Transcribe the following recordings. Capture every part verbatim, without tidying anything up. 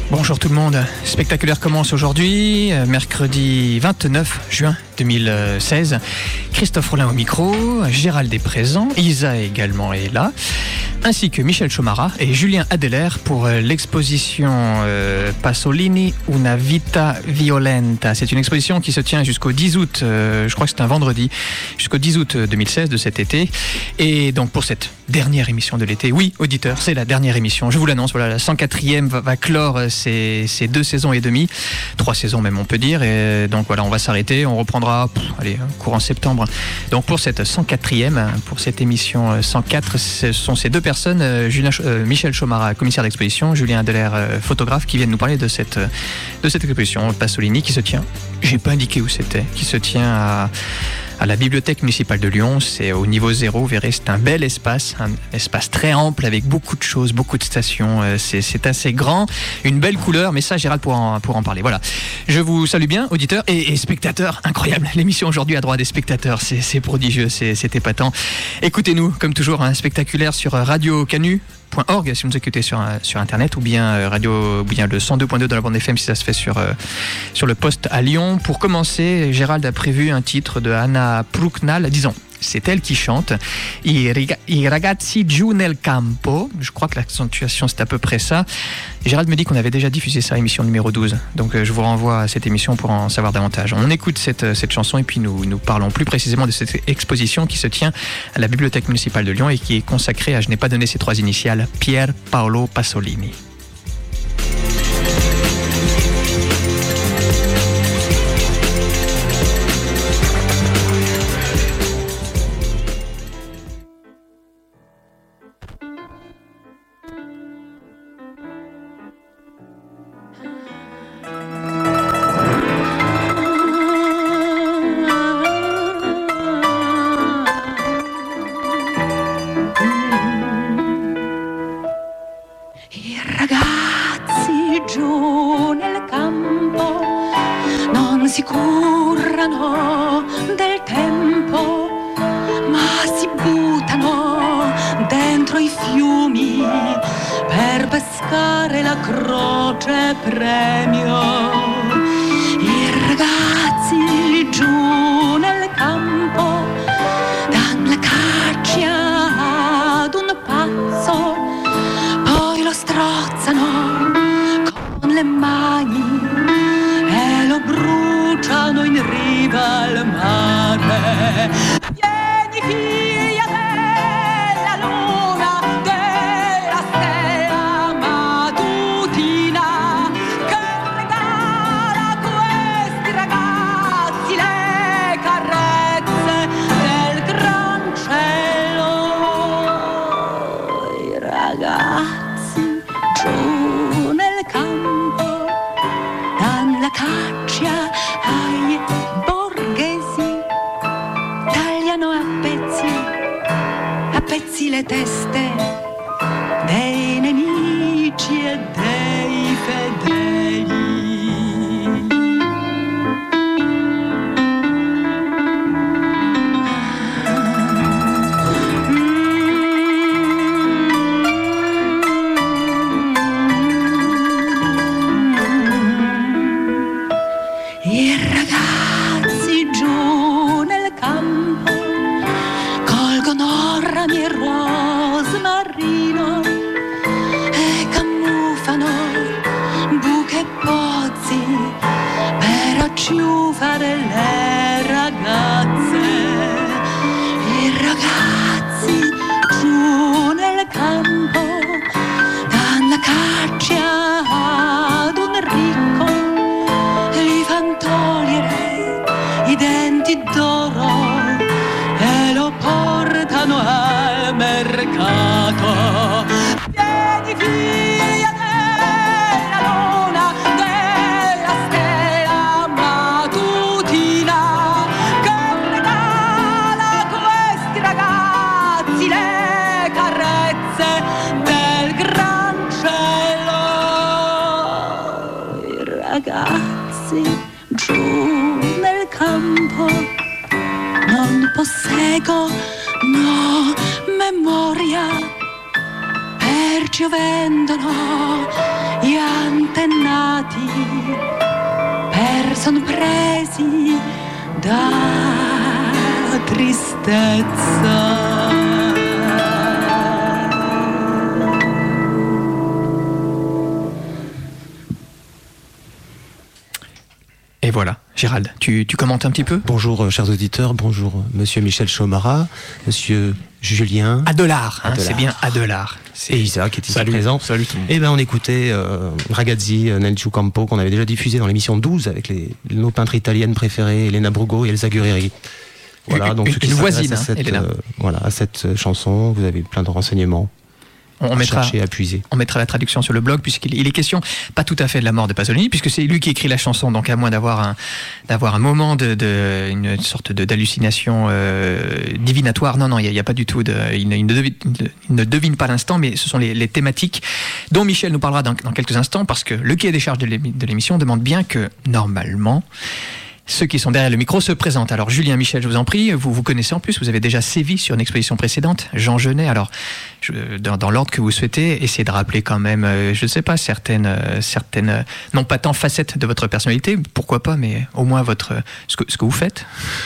Bonjour tout le monde, Spectaculaire commence aujourd'hui, mercredi vingt-neuf juin deux mille seize. Christophe Rollin au micro, Gérald est présent, Isa également est là, ainsi que Michel Chomara et Julien Adeler pour l'exposition euh, Pasolini Una Vita Violenta. C'est une exposition qui se tient jusqu'au dix août, euh, je crois que c'est un vendredi, jusqu'au dix août deux mille seize de cet été. Et donc pour cette dernière émission de l'été, oui auditeurs, c'est la dernière émission, je vous l'annonce, voilà, la cent quatrième va, va clore ces, ces deux saisons et demie, trois saisons même on peut dire, et donc voilà, on va s'arrêter, on reprendra, pff, allez, courant septembre. Donc pour cette cent quatrième, pour cette émission cent quatre, ce sont ces deux personnes, euh, Julien, euh, Michel Chomara, commissaire d'exposition, Julien Adeler, euh, photographe, qui viennent nous parler de cette, de cette exposition Pasolini qui se tient, j'ai pas indiqué où c'était, qui se tient à... à la bibliothèque municipale de Lyon. C'est au niveau zéro, vous verrez, c'est un bel espace, un espace très ample avec beaucoup de choses, beaucoup de stations, c'est, c'est assez grand, une belle couleur, mais ça Gérald pourra en, pour en parler. Voilà, je vous salue bien auditeurs et, et spectateurs, incroyable, l'émission aujourd'hui a droit à des spectateurs, c'est, c'est prodigieux, c'est, c'est épatant. Écoutez-nous comme toujours, un spectaculaire sur Radio Canu point org si vous nous écoutez sur, sur internet, ou bien radio, ou bien le cent deux point deux dans la bande F M si ça se fait sur, euh, sur le poste à Lyon. Pour commencer, Gérald a prévu un titre de Anna Prucknall, disons, c'est elle qui chante I, riga, I ragazzi giù nel campo, je crois que l'accentuation c'est à peu près ça. Et Gérald me dit qu'on avait déjà diffusé ça, émission numéro douze, donc euh, je vous renvoie à cette émission pour en savoir davantage. On écoute cette, cette chanson et puis nous, nous parlons plus précisément de cette exposition qui se tient à la bibliothèque municipale de Lyon et qui est consacrée à, je n'ai pas donné ses trois initiales, Pier Paolo Pasolini. ragazzi giù nel campo, non possego, no, memoria, perciò vendono gli antenati presi, person presi da tristezza. Et voilà, Gérald, tu, tu commentes un petit peu ? Bonjour euh, chers auditeurs, bonjour euh, monsieur Michel Chomara, monsieur Julien Adelard, hein, Adelard. c'est bien Adelard. C'est... Et Isa qui est ici Salut. présent. Salut tout le monde. Et ben on écoutait euh, Ragazzi, euh, Nel Giucampo, qu'on avait déjà diffusé dans l'émission douze avec les, nos peintres italiennes préférées, Elena Brugo et Elsa Guerrieri. Voilà, donc une, ceux qui une voisine, à hein, cette, Elena. euh, voilà, à cette chanson, vous avez plein de renseignements. On à mettra, chercher, à puiser. on mettra la traduction sur le blog, puisqu'il il est question, pas tout à fait de la mort de Pasolini, puisque c'est lui qui écrit la chanson, donc à moins d'avoir un, d'avoir un moment de, de une sorte de, d'hallucination euh, divinatoire. Non, non, il n'y a, a pas du tout de, il, ne, il, ne devine, il ne devine pas l'instant, mais ce sont les, les thématiques dont Michel nous parlera dans, dans quelques instants, parce que le cahier des charges de, l'émi, de l'émission demande bien que, normalement, ceux qui sont derrière le micro se présentent. Alors Julien, Michel, je vous en prie, vous vous connaissez en plus, vous avez déjà sévi sur une exposition précédente, Jean Genet. Alors, je, dans, dans l'ordre que vous souhaitez, essayez de rappeler quand même, euh, je ne sais pas, certaines, euh, certaines, euh, non pas tant facettes de votre personnalité, pourquoi pas, mais au moins votre, ce que, ce que vous faites.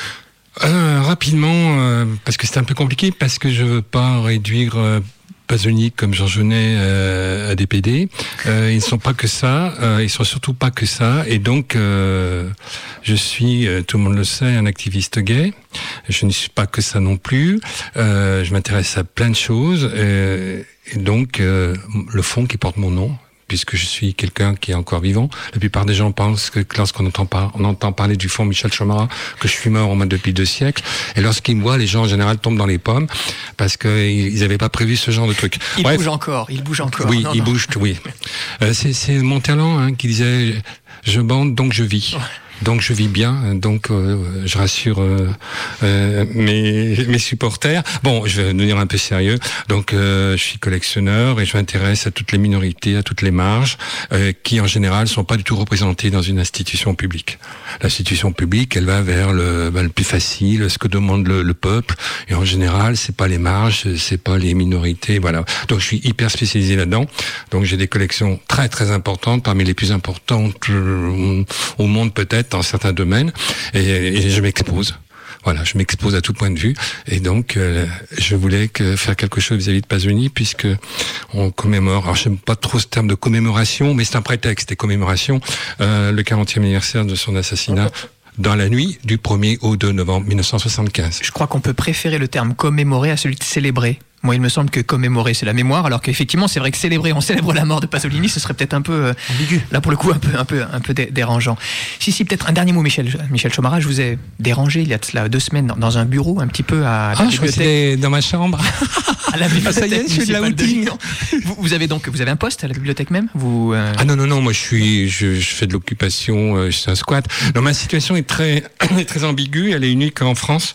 Euh, rapidement, euh, parce que c'est un peu compliqué, parce que je veux pas réduire euh, Pasolini comme Jean Genet euh, à des P D. Euh, ils ne sont pas que ça, euh, ils sont surtout pas que ça, et donc euh, je suis, euh, tout le monde le sait, un activiste gay. Je ne suis pas que ça non plus. Euh, je m'intéresse à plein de choses, euh, et donc euh, le fond qui porte mon nom, puisque je suis quelqu'un qui est encore vivant. La plupart des gens pensent que lorsqu'on entend, par, on entend parler du fond Michel Chomara, que je suis mort au moins depuis deux siècles. Et lorsqu'ils me voient, les gens en général tombent dans les pommes parce qu'ils n'avaient pas prévu ce genre de truc. Il Bref, bouge encore, il bouge encore. oui, non, il non. bouge, oui. Euh, c'est, c'est mon talent hein, qui disait « je bande, donc je vis ». Donc je vis bien, donc euh, je rassure euh, euh, mes, mes supporters. Bon, je vais devenir un peu sérieux. Donc euh, je suis collectionneur et je m'intéresse à toutes les minorités, à toutes les marges, euh, qui en général sont pas du tout représentées dans une institution publique. L'institution publique, elle va vers le, ben, le plus facile, ce que demande le, le peuple. Et en général, c'est pas les marges, c'est pas les minorités, voilà. Donc je suis hyper spécialisé là-dedans. Donc j'ai des collections très très importantes, parmi les plus importantes euh, au monde peut-être, dans certains domaines, et, et je m'expose. Voilà, je m'expose à tout point de vue, et donc euh, je voulais que faire quelque chose vis-à-vis de Pasolini, puisque on commémore. Alors j'aime pas trop ce terme de commémoration, mais c'est un prétexte, des commémorations. Euh, le quarantième anniversaire de son assassinat. Dans la nuit du premier au deux novembre mille neuf cent soixante-quinze. Je crois qu'on peut préférer le terme commémorer à celui de célébrer. Moi, il me semble que commémorer, c'est la mémoire, alors qu'effectivement, c'est vrai que célébrer, on célèbre la mort de Pasolini, ce serait peut-être un peu, euh, ambigu. Là, pour le coup, un peu, un peu, un peu dé- dérangeant. Si, si, peut-être un dernier mot, Michel, Michel Chomara. Je vous ai dérangé il y a de cela deux semaines dans, dans un bureau, un petit peu à la Ah, je bibliothèque. suis dans ma chambre. À la bibliothèque. Ça y est, je fais de la municipale outing. Lyon. Vous, vous avez donc, vous avez un poste à la bibliothèque même. Vous. Euh... Ah non non non, moi je suis, je, je fais de l'occupation, euh, je suis un squat. Non, ma situation est très, est très ambiguë. Elle est unique en France.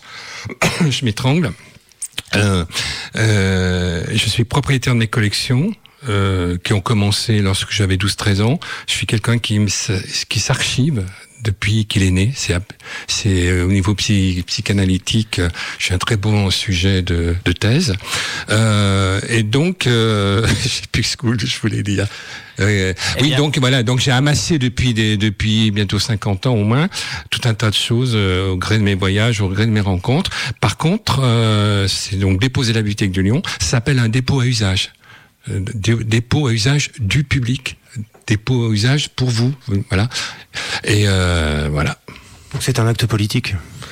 Je m'étrangle. Euh, euh, je suis propriétaire de mes collections. Euh, qui ont commencé lorsque j'avais douze treize ans. Je suis quelqu'un qui, qui s'archive depuis qu'il est né. C'est, c'est euh, au niveau psy, psychanalytique, euh, j'ai un très bon sujet de, de thèse. Euh, et donc, euh, j'ai plus school, je voulais dire. Euh, eh oui, bien. donc voilà, donc j'ai amassé depuis des, depuis bientôt cinquante ans au moins tout un tas de choses euh, au gré de mes voyages, au gré de mes rencontres. Par contre, euh, c'est donc déposé à la Bibliothèque de Lyon. Ça s'appelle un dépôt à usage, euh, dépôt à usage du public, dépôt à usage pour vous, voilà. Et euh, voilà. Donc c'est un acte politique.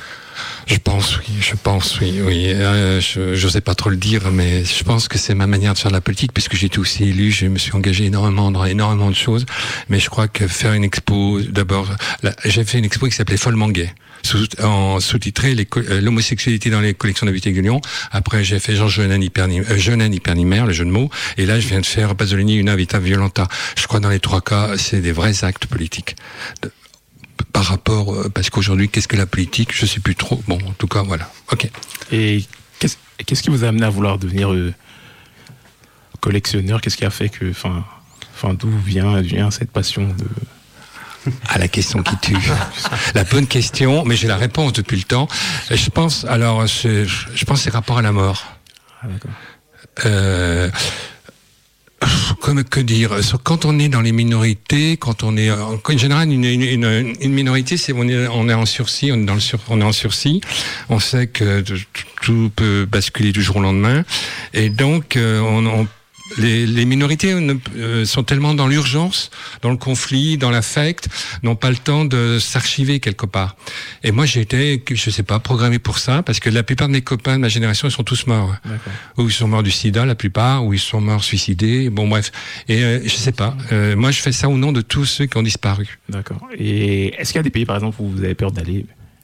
Je pense, oui, je pense, oui, oui. Euh, je n'osais pas trop le dire, mais je pense que c'est ma manière de faire de la politique, puisque j'ai été aussi élu, je me suis engagé énormément dans énormément de choses. Mais je crois que faire une expo, d'abord, là, j'ai fait une expo qui s'appelait Follement Gay, sous, en sous-titré les, euh, l'homosexualité dans les collections de la Bibliothèque de Lyon. Après, j'ai fait Jean Genin hypernimère, euh, Genin hypernimère, le jeu de mots. Et là, je viens de faire Pasolini Una Vita Violenta. Je crois que dans les trois cas, c'est des vrais actes politiques. De, par rapport, parce qu'aujourd'hui, qu'est-ce que la politique? Je sais plus trop. Bon, en tout cas, voilà. Ok. Et qu'est-ce, qu'est-ce qui vous a amené à vouloir devenir euh, collectionneur? Qu'est-ce qui a fait que, enfin, enfin, d'où vient, vient cette passion de... À la question qui tue. La bonne question, mais j'ai la réponse depuis le temps. Je pense, alors, je, je pense que c'est rapport à la mort. Ah, d'accord. Euh, comme que dire, quand on est dans les minorités, quand on est en général une, une, une, une minorité, c'est on est on est en sursis, on est dans le sur, on est en sursis, on sait que tout peut basculer du jour au lendemain, et donc on, on Les, les minorités ne, euh, sont tellement dans l'urgence, dans le conflit, dans l'affect, n'ont pas le temps de s'archiver quelque part. Et moi, j'ai été, je sais pas, programmé pour ça, parce que la plupart de mes copains de ma génération, ils sont tous morts. D'accord. Ou ils sont morts du sida, la plupart, ou ils sont morts suicidés. Bon, bref. Et euh, je sais pas. Euh, moi, je fais ça au nom de tous ceux qui ont disparu. D'accord. Et est-ce qu'il y a des pays, par exemple, où vous avez peur d'aller?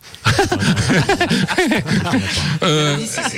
euh...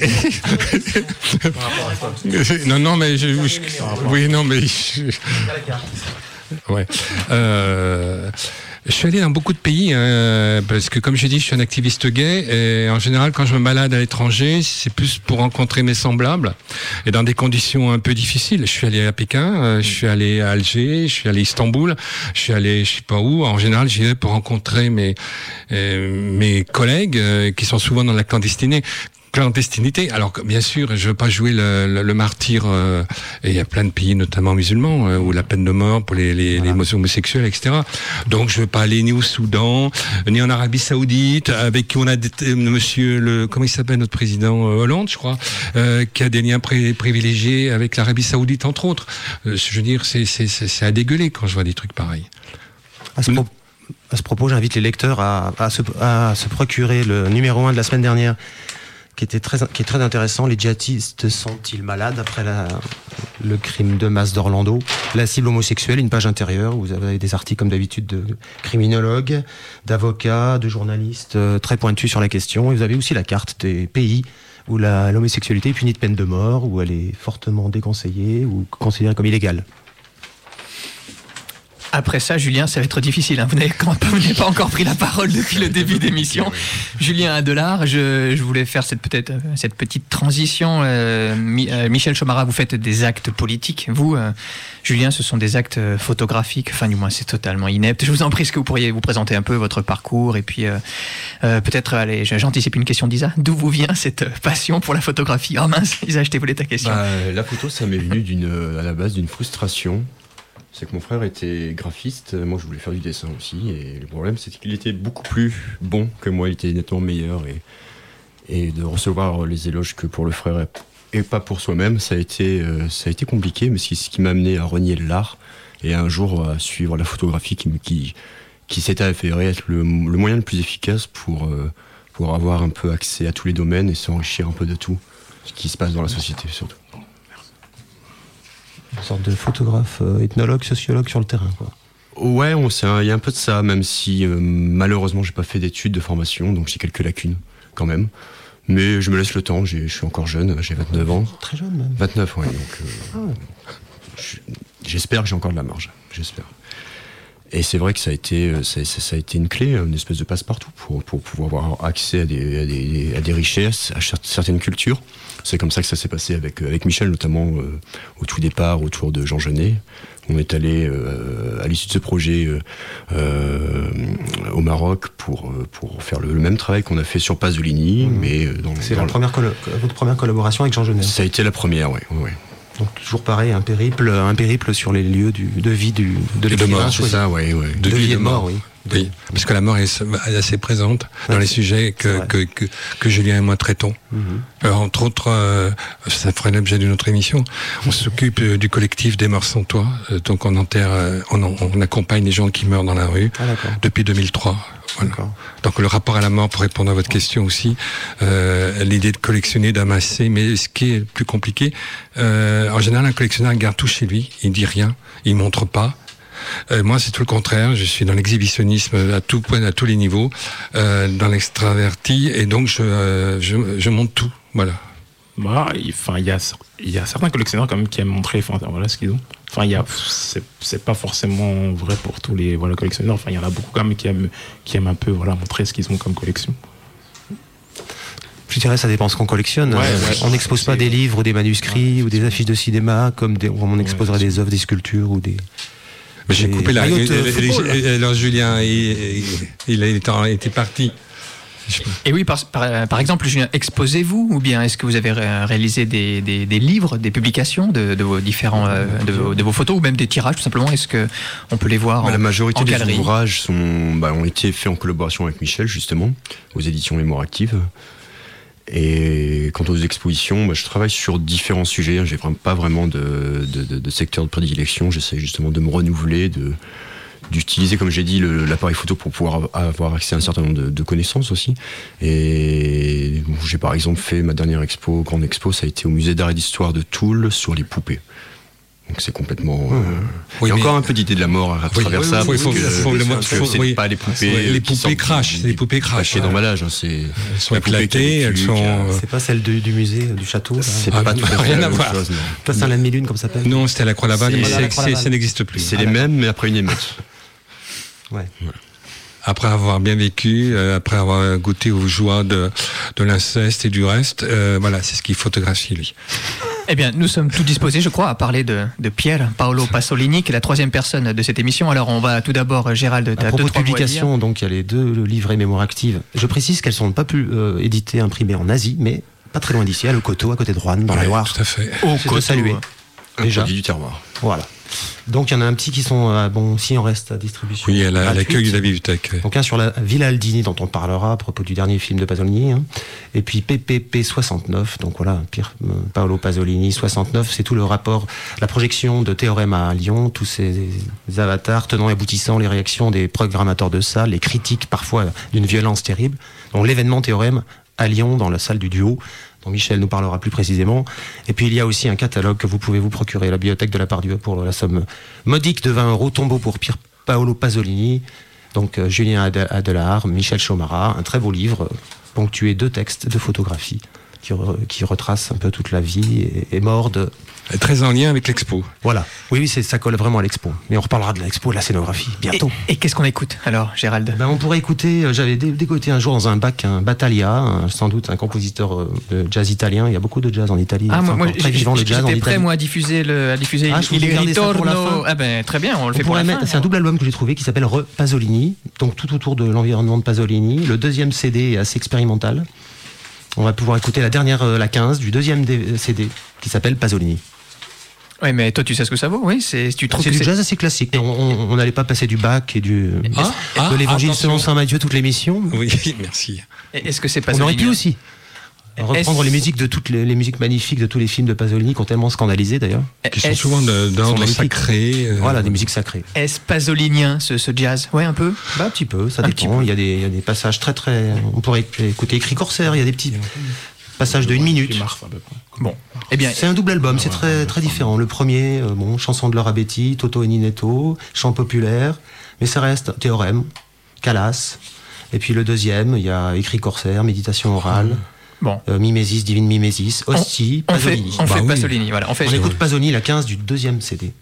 non non mais je, je... oui non mais je... ouais euh... je suis allé dans beaucoup de pays hein, parce que comme je dis je suis un activiste gay et en général quand je me balade à l'étranger c'est plus pour rencontrer mes semblables et dans des conditions un peu difficiles. Je suis allé à Pékin, euh, je suis allé à Alger, je suis allé à Istanbul, je suis allé je sais pas où. En général j'y vais pour rencontrer mes euh, mes collègues euh, qui sont souvent dans la clandestinité. clandestinité. Alors bien sûr, je veux pas jouer le, le, le martyr. Euh, et il y a plein de pays, notamment musulmans, euh, où la peine de mort pour les, les, voilà. les homosexuels, et cetera. Donc je veux pas aller ni au Soudan, ni en Arabie Saoudite, avec qui on a des, euh, Monsieur le comment il s'appelle notre président euh, Hollande, je crois, euh, qui a des liens pré- privilégiés avec l'Arabie Saoudite entre autres. Euh, je veux dire, c'est, c'est, c'est, c'est à dégueuler quand je vois des trucs pareils. À ce, pro- à ce propos, j'invite les lecteurs à, à, se, à se procurer le numéro un de la semaine dernière, qui était très, qui est très intéressant. Les djihadistes sont-ils malades après la, le crime de masse d'Orlando? La cible homosexuelle, une page intérieure. Vous avez des articles comme d'habitude de criminologues, d'avocats, de journalistes euh, très pointus sur la question. Et vous avez aussi la carte des pays où la, l'homosexualité est punie de peine de mort, où elle est fortement déconseillée ou considérée comme illégale. Après ça, Julien, ça va être difficile. Hein. Vous, n'avez, vous n'avez pas encore pris la parole depuis le début d'émission. Julien Adelard, je, je voulais faire cette, peut-être, cette petite transition. Euh, Mi, euh, Michel Chomara, vous faites des actes politiques. Vous, euh, Julien, ce sont des actes photographiques. Enfin, du moins, c'est totalement inepte. Je vous en prie, est-ce que vous pourriez vous présenter un peu votre parcours? Et puis, euh, euh, peut-être, allez, j'anticipe une question d'Isa. D'où vous vient cette passion pour la photographie? Oh mince, Isa, je t'ai volé ta question. Bah, la photo, ça m'est venu d'une, à la base d'une frustration. C'est que mon frère était graphiste, moi je voulais faire du dessin aussi, et le problème c'est qu'il était beaucoup plus bon que moi, il était nettement meilleur, et, et de recevoir les éloges que pour le frère et pas pour soi-même, ça a été, euh, ça a été compliqué, mais c'est ce qui m'a amené à renier l'art, et un jour à suivre la photographie qui, qui, qui s'était avéré être le, le moyen le plus efficace pour, euh, pour avoir un peu accès à tous les domaines et s'enrichir un peu de tout, ce qui se passe dans la société surtout. Une sorte de photographe, euh, ethnologue, sociologue sur le terrain, quoi. Ouais, il y a un peu de ça, même si euh, malheureusement j'ai pas fait d'études de formation, donc j'ai quelques lacunes quand même. Mais je me laisse le temps, j'ai, je suis encore jeune, j'ai vingt-neuf ans. Très jeune même. vingt-neuf, ouais, donc euh, ah. je, j'espère que j'ai encore de la marge, j'espère. Et c'est vrai que ça a été, ça, ça, ça a été une clé, une espèce de passe-partout pour, pour pouvoir avoir accès à des, à, des, à des richesses, à certaines cultures. C'est comme ça que ça s'est passé avec, avec Michel, notamment euh, au tout départ, autour de Jean Genet. On est allé, euh, à l'issue de ce projet, euh, euh, au Maroc pour, pour faire le, le même travail qu'on a fait sur Pasolini. Mmh. Mais dans, c'est dans la le... première collo- votre première collaboration avec Jean Genet. Ça a été la première, oui. Ouais, ouais. Donc toujours pareil, un périple, un périple sur les lieux du, de vie du, de l'écrivain. De mort, c'est ça, oui. Ouais. De, de vie et de mort, mort oui. De... Oui, parce que la mort est assez présente dans ouais, les sujets que, que, que, que Julien et moi traitons. Mm-hmm. Alors, entre autres, euh, ça ferait l'objet d'une autre émission. On s'occupe euh, du collectif des morts sans toit. Euh, donc on enterre, euh, on, on accompagne les gens qui meurent dans la rue ah, depuis deux mille trois. Voilà. Donc le rapport à la mort, pour répondre à votre question aussi, euh, l'idée de collectionner, d'amasser, mais ce qui est le plus compliqué, euh, en général un collectionneur garde tout chez lui, il dit rien, il montre pas. Euh, moi, c'est tout le contraire. Je suis dans l'exhibitionnisme à tout point, à tous les niveaux, euh, dans l'extraverti, et donc je, euh, je, je montre tout. Voilà. Bah, enfin, il y a, il y a certains collectionneurs quand même qui aiment montrer, enfin, voilà ce qu'ils ont. Enfin, il y a, c'est, c'est pas forcément vrai pour tous les, voilà, collectionneurs. Enfin, il y en a beaucoup quand même qui aiment, qui aiment un peu, voilà, montrer ce qu'ils ont comme collection. Je dirais, ça dépend ce qu'on collectionne. Ouais, ouais, on n'expose pas des livres ou des manuscrits ouais, ou des affiches de cinéma comme des, on exposerait ouais, des œuvres, des sculptures ou des. Mais j'ai coupé la. Alors Julien, il, il, il, a, il était parti. Je- Et oui, par, par, par exemple, Julien, exposez-vous ou bien est-ce que vous avez ré- réalisé des, des, des livres, des publications de, de vos différents, euh, de, vos, de vos photos ou même des tirages tout simplement? Est-ce que on peut les voir en, La majorité en des galerie? ouvrages sont, bah, ont été faits en collaboration avec Michel, justement, aux éditions Mémoire Active. Et quant aux expositions, bah, je travaille sur différents sujets. J'ai vraiment pas vraiment de, de, de, de secteur de prédilection. J'essaie justement de me renouveler, de, d'utiliser, comme j'ai dit, le, l'appareil photo pour pouvoir avoir accès à un certain nombre de, de connaissances aussi. Et bon, j'ai par exemple fait ma dernière expo, grande expo, ça a été au musée d'art et d'histoire de Toul sur les poupées. Donc c'est complètement. Euh... Oui, il y a mais- encore un peu d'idée de la mort à Oui, travers oui, ça. oui, parce faut- que- faut le- parce que faut- c'est oui. pas les poupées. Ouais, les qui poupées sortent crachent, du- les poupées crachent, cachées voilà. d'emballage. Hein, c'est. Elles sont la poupée éclatées, qui a elles des sont. trucs, euh, C'est pas celle de- du musée, du château là. C'est Ah, pas tout à fait rien la à même voir. chose, non. Pas Saint-Lame-Lune comme ça s'appelle. Non, c'était à la Croix-Laval, C'est- mais Voilà, c'est- la Croix-Laval. c'est- ça n'existe plus. C'est les mêmes, mais après une émeute. Ouais. Après avoir bien vécu, euh, après avoir goûté aux joies de, de l'inceste et du reste, euh, voilà, c'est ce qu'il photographie lui. Eh bien, nous sommes tous disposés, je crois, à parler de, de Pierre Paolo Pasolini, qui est la troisième personne de cette émission. Alors, on va tout d'abord, Gérald, À tu as propos deux, de trois mots à dire. publication, donc il y a les deux livrets Mémoire Active. Je précise qu'elles sont pas plus euh, éditées, imprimées en Asie, mais pas très loin d'ici, à Le Coteau, à côté de Roanne, dans la Ouais, Loire. tout à fait. Au C'est de Coteau. saluer. Un Déjà. produit du terroir. Voilà. Donc il y en a un petit qui sont, euh, bon, si on reste à distribution. Oui, à la- à gratuite. l'accueil de la bibliothèque. ouais. Donc un sur la Villa Aldini dont on parlera à propos du dernier film de Pasolini, hein. Et puis P P P soixante-neuf, donc voilà, Pierre euh, Paolo Pasolini soixante-neuf, c'est tout le rapport, la projection de Théorème à Lyon, tous ces avatars tenant et aboutissant, les réactions des programmateurs de salles, les critiques parfois d'une violence terrible. Donc l'événement Théorème à Lyon dans la salle du duo, dont Michel nous parlera plus précisément. Et puis il y a aussi un catalogue que vous pouvez vous procurer à la bibliothèque de la Pardieu pour la somme modique de vingt euros, tombeau pour Pierre Paolo Pasolini, donc euh, Julien Ade- Adelard, Michel Chaumara, un très beau livre euh, ponctué de textes, de photographies qui, re- qui retracent un peu toute la vie et, et mort de... Très en lien avec l'expo. Voilà. Oui, oui, c'est, ça colle vraiment à l'expo. Mais on reparlera de l'expo, de la scénographie, bientôt. Et, et qu'est-ce qu'on écoute alors, Gérald? Ben, on pourrait écouter, euh, j'avais dé- dégoté un jour dans un bac un Battaglia, un- sans doute un compositeur euh, de jazz italien. Il y a beaucoup de jazz en Italie. Ah, C'est moi, moi encore très j'- vivant le jazz en j'étais prêt, Italie. moi, à diffuser, le, à diffuser Ah, je Il voulais garder ça pour la Ritorno. fin. Ah ben, très bien, on le On fait pour pourrait la mettre- fin. c'est un double album que j'ai trouvé qui s'appelle Re Pasolini, donc tout autour de l'environnement de Pasolini. Le deuxième C D est assez expérimental. On va pouvoir écouter la dernière, euh, la quinze du deuxième D- C D qui s'appelle Pasolini. Oui, mais toi, tu sais ce que ça vaut, oui? C'est, tu trouves C'est que du c'est... jazz assez classique. On n'allait pas passer du Bach et du Ah, ah, de l'Évangile attention. selon Saint Matthieu toute l'émission. Oui, merci. Est-ce que c'est pas On aurait pu aussi reprendre Est-ce- les musiques de toutes les, les musiques magnifiques de tous les films de Pasolini qui ont tellement scandalisé d'ailleurs. Qui sont Est-ce- souvent de- d'ordre magnifiques. sacré. euh, Voilà, des musiques sacrées. Est-ce pasolinien, ce, ce jazz? Ouais, un peu. Bah, un petit peu, ça Un dépend. petit peu. Il y a des, il y a des passages très très. On pourrait écouter Écrit Corsaire. Il y a des petits passages de une minute. Mars, à peu près. Bon. Eh bien, C'est un double album, c'est très très différent. Le premier, euh, bon, chanson de Laura Betty, Toto et Ninetto, chant populaire, mais ça reste Théorème, Calas. Et puis le deuxième, il y a Écrit Corsaire, Méditation orale, bon. euh, Mimésis, Divine Mimésis, Hostie, On fait, Pasolini. on Bah fait oui. Pasolini, voilà. On fait. On écoute Pasolini, la quinze du deuxième C D.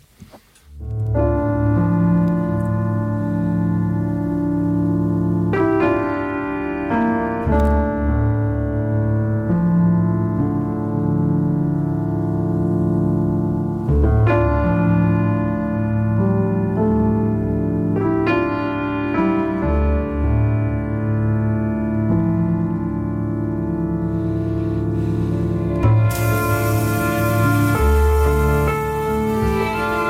Pasolini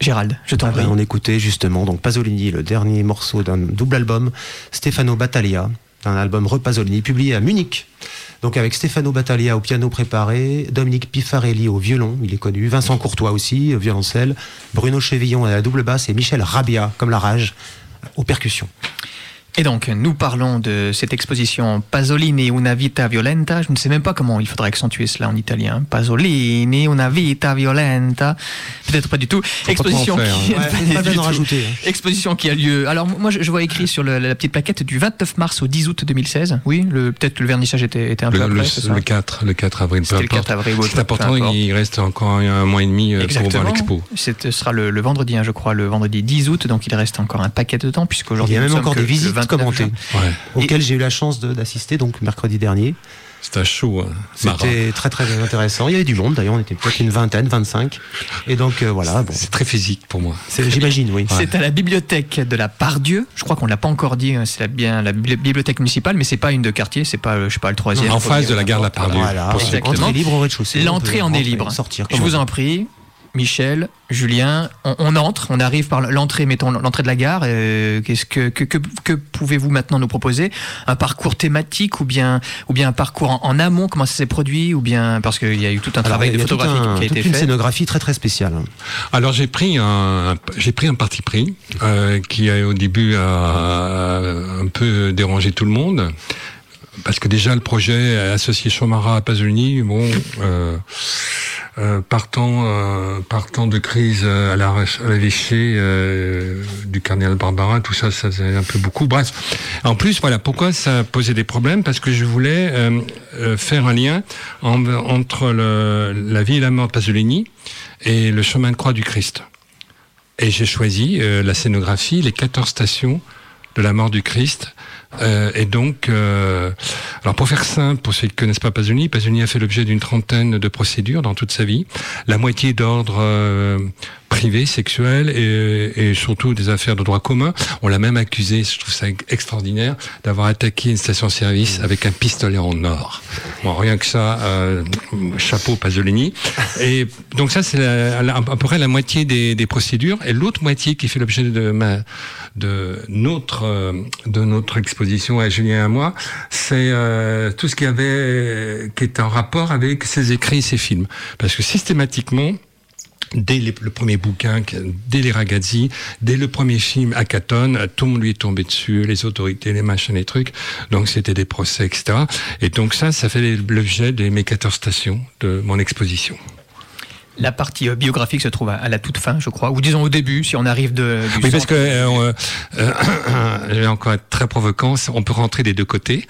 Gérald, je t'en Ah prie. ben, on écoutait justement donc Pasolini, le dernier morceau d'un double album, Stefano Battaglia, un album Re-Pasolini, publié à Munich. Donc avec Stefano Battaglia au piano préparé, Dominique Pifarelli au violon, il est connu, Vincent Courtois aussi, au violoncelle, Bruno Chevillon à la double basse et Michel Rabia, comme la rage, aux percussions. Et donc, nous parlons de cette exposition Pasolini, una vita violenta. Je ne sais même pas comment il faudrait accentuer cela en italien. Pasolini, una vita violenta. Peut-être pas du tout. Exposition pas en faire, qui, hein. Ouais, pas du besoin d'en tout. rajouter, hein. Exposition qui a lieu. Alors, moi, je, je vois écrit sur le- la petite plaquette du vingt-neuf mars au dix août deux mille seize. Oui, le, peut-être que le vernissage était, était un peu Le, après. le, c'est ça le quatre, le quatre avril, peu C'était le importe. quatre avril. C'est peu important, importe. il reste encore un mois et demi euh, pour voir Exactement. l'expo. C'est- Ce sera le, le vendredi, hein, je crois, le vendredi dix août. Donc, il reste encore un paquet de temps, Il puisqu'aujourd'hui, y a nous même sommes encore que des le visites vingt-neuf commentées, juin. Ouais, auxquelles j'ai eu la chance de- d'assister donc mercredi dernier. c'est un show. Hein. Marrant. C'était très très intéressant. Il y avait du monde d'ailleurs, on était peut-être une vingtaine, vingt-cinq. Et donc euh, voilà, bon, C'est très physique pour moi. c'est- j'imagine, oui. C'est à la bibliothèque de la Pardieu. Je crois qu'on ne l'a pas encore dit. hein, C'est la- bien la bibli- bibliothèque municipale, mais c'est pas une de quartier. C'est pas, euh, je sais pas, le troisième. En face de la gare de la Pardieu. Voilà, pour ceux- Exactement. entrée libre au rez-de-chaussée. L'entrée On peut en est rentrer, libre. Sortir. Je comme vous on en prie, Michel, Julien, on, on entre, on arrive par l'entrée, mettons l'entrée de la gare. euh, Qu'est-ce que, que, que, que pouvez-vous maintenant nous proposer? Un parcours thématique ou bien, ou bien un parcours en, en amont? Comment ça s'est produit? Ou bien parce qu'il y a eu tout un Alors, travail il de y a tout photographie un- qui a toute été une fait. scénographie très très spéciale. Alors j'ai pris un, j'ai pris un parti pris euh, qui a au début a, un peu dérangé tout le monde. Parce que déjà le projet associé Chomara à Pasolini, bon, euh, euh, partant, euh, partant de crise euh, à la à l'évêché euh, du cardinal Barbarin, tout ça, ça faisait un peu beaucoup. Bref, en plus, voilà, pourquoi ça posait des problèmes? Parce que je voulais euh, euh, faire un lien en- entre le, la vie et la mort de Pasolini et le chemin de croix du Christ. Et j'ai choisi euh, la scénographie, les quatorze stations de la mort du Christ. Euh, et donc, euh, alors pour faire simple, pour ceux qui ne connaissent pas Pasolini, Pasolini a fait l'objet d'une trentaine de procédures dans toute sa vie, la moitié d'ordre euh, privé, sexuel et, et surtout des affaires de droit commun. On l'a même accusé, je trouve ça extraordinaire, d'avoir attaqué une station-service avec un pistolet en or. Bon, rien que ça, euh, chapeau Pasolini. Et donc ça, c'est la, la, à peu près la moitié des, des procédures. Et l'autre moitié qui fait l'objet de ma, de notre, euh, de notre exposition à Julien et à moi, c'est euh, tout ce qui avait, qui était en rapport avec ses écrits et ses films. Parce que systématiquement, dès les, le premier bouquin, dès les ragazzi, dès le premier film Hackathon, tout le monde lui est tombé dessus, les autorités, les machins, les trucs. Donc c'était des procès, et cetera. Et donc ça, ça fait l'objet de mes quatorze stations de mon exposition. La partie euh, biographique se trouve à, à la toute fin, je crois, ou disons au début, si on arrive de. Du Oui, parce centre. que euh, euh, je vais encore être très provoquant. On peut rentrer des deux côtés.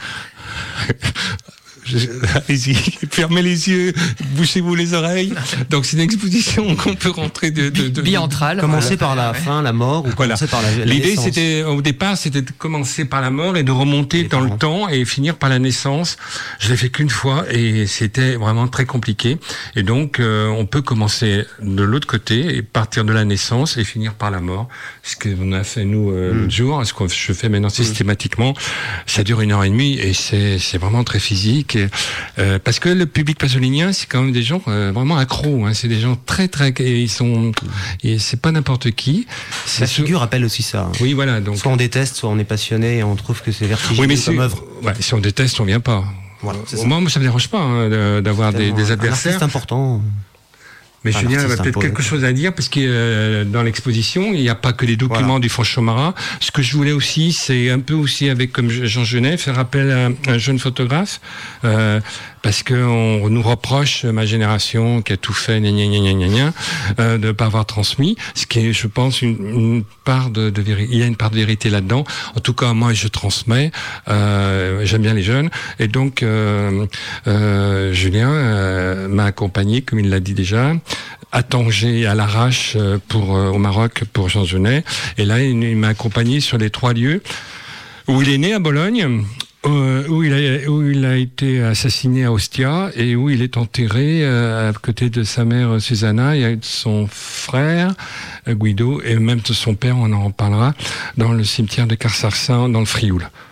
Je- Allez-y, fermez les yeux, bouchez-vous les oreilles. Donc c'est une exposition qu'on peut rentrer de, de, de Bientrale. Commencer voilà. par la Ouais. fin, la mort, ou Voilà. commencer par la, la L'idée, naissance. c'était au départ, c'était de commencer par la mort et de remonter Les dans parents. le temps et finir par la naissance. Je l'ai fait qu'une fois et c'était vraiment très compliqué. Et donc, euh, on peut commencer de l'autre côté et partir de la naissance et finir par la mort. Ce qu'on a fait nous euh, Mm. l'autre jour, ce que je fais maintenant systématiquement. Ça dure une heure et demie et c'est c'est vraiment très physique. Et, euh, parce que le public pasolinien, c'est quand même des gens euh, vraiment accros. Hein. C'est des gens très très, et ils sont, et c'est pas n'importe qui. C'est La sou- figure appelle aussi ça. hein. Oui, voilà. Donc. Soit on déteste, soit on est passionné et on trouve que c'est vertigineux Oui, mais comme si, œuvre. ouais, si on déteste, on vient pas. Voilà, c'est ça. Moi, moi, ça me dérange pas hein, de- d'avoir des, Tellement des un adversaires. artiste important. Mais un Julien artiste, a un peut-être poète. quelque chose à dire parce que euh, dans l'exposition, il n'y a pas que les documents Voilà. du Franche-Chomara. Ce que je voulais aussi, c'est un peu aussi avec comme Jean Genet, faire appel à un, un jeune photographe euh, parce que on nous reproche, ma génération qui a tout fait, gna gna gna gna gna gna, euh, de pas avoir transmis. Ce qui est, je pense, une, une part de, de vérité. Il y a une part de vérité là-dedans. En tout cas, moi, je transmets. Euh, j'aime bien les jeunes et donc euh, euh, Julien euh, m'a accompagné, comme il l'a dit déjà, à Tanger, à l'Arrache euh, pour euh, au Maroc pour Jean Genet. Et là, il, il m'a accompagné sur les trois lieux où il est né à Bologne, euh, où il a où il a été assassiné à Ostia et où il est enterré euh, à côté de sa mère Susanna et de son frère euh, Guido et même de son père, on en parlera, dans le cimetière de Carsarsin dans le Frioul.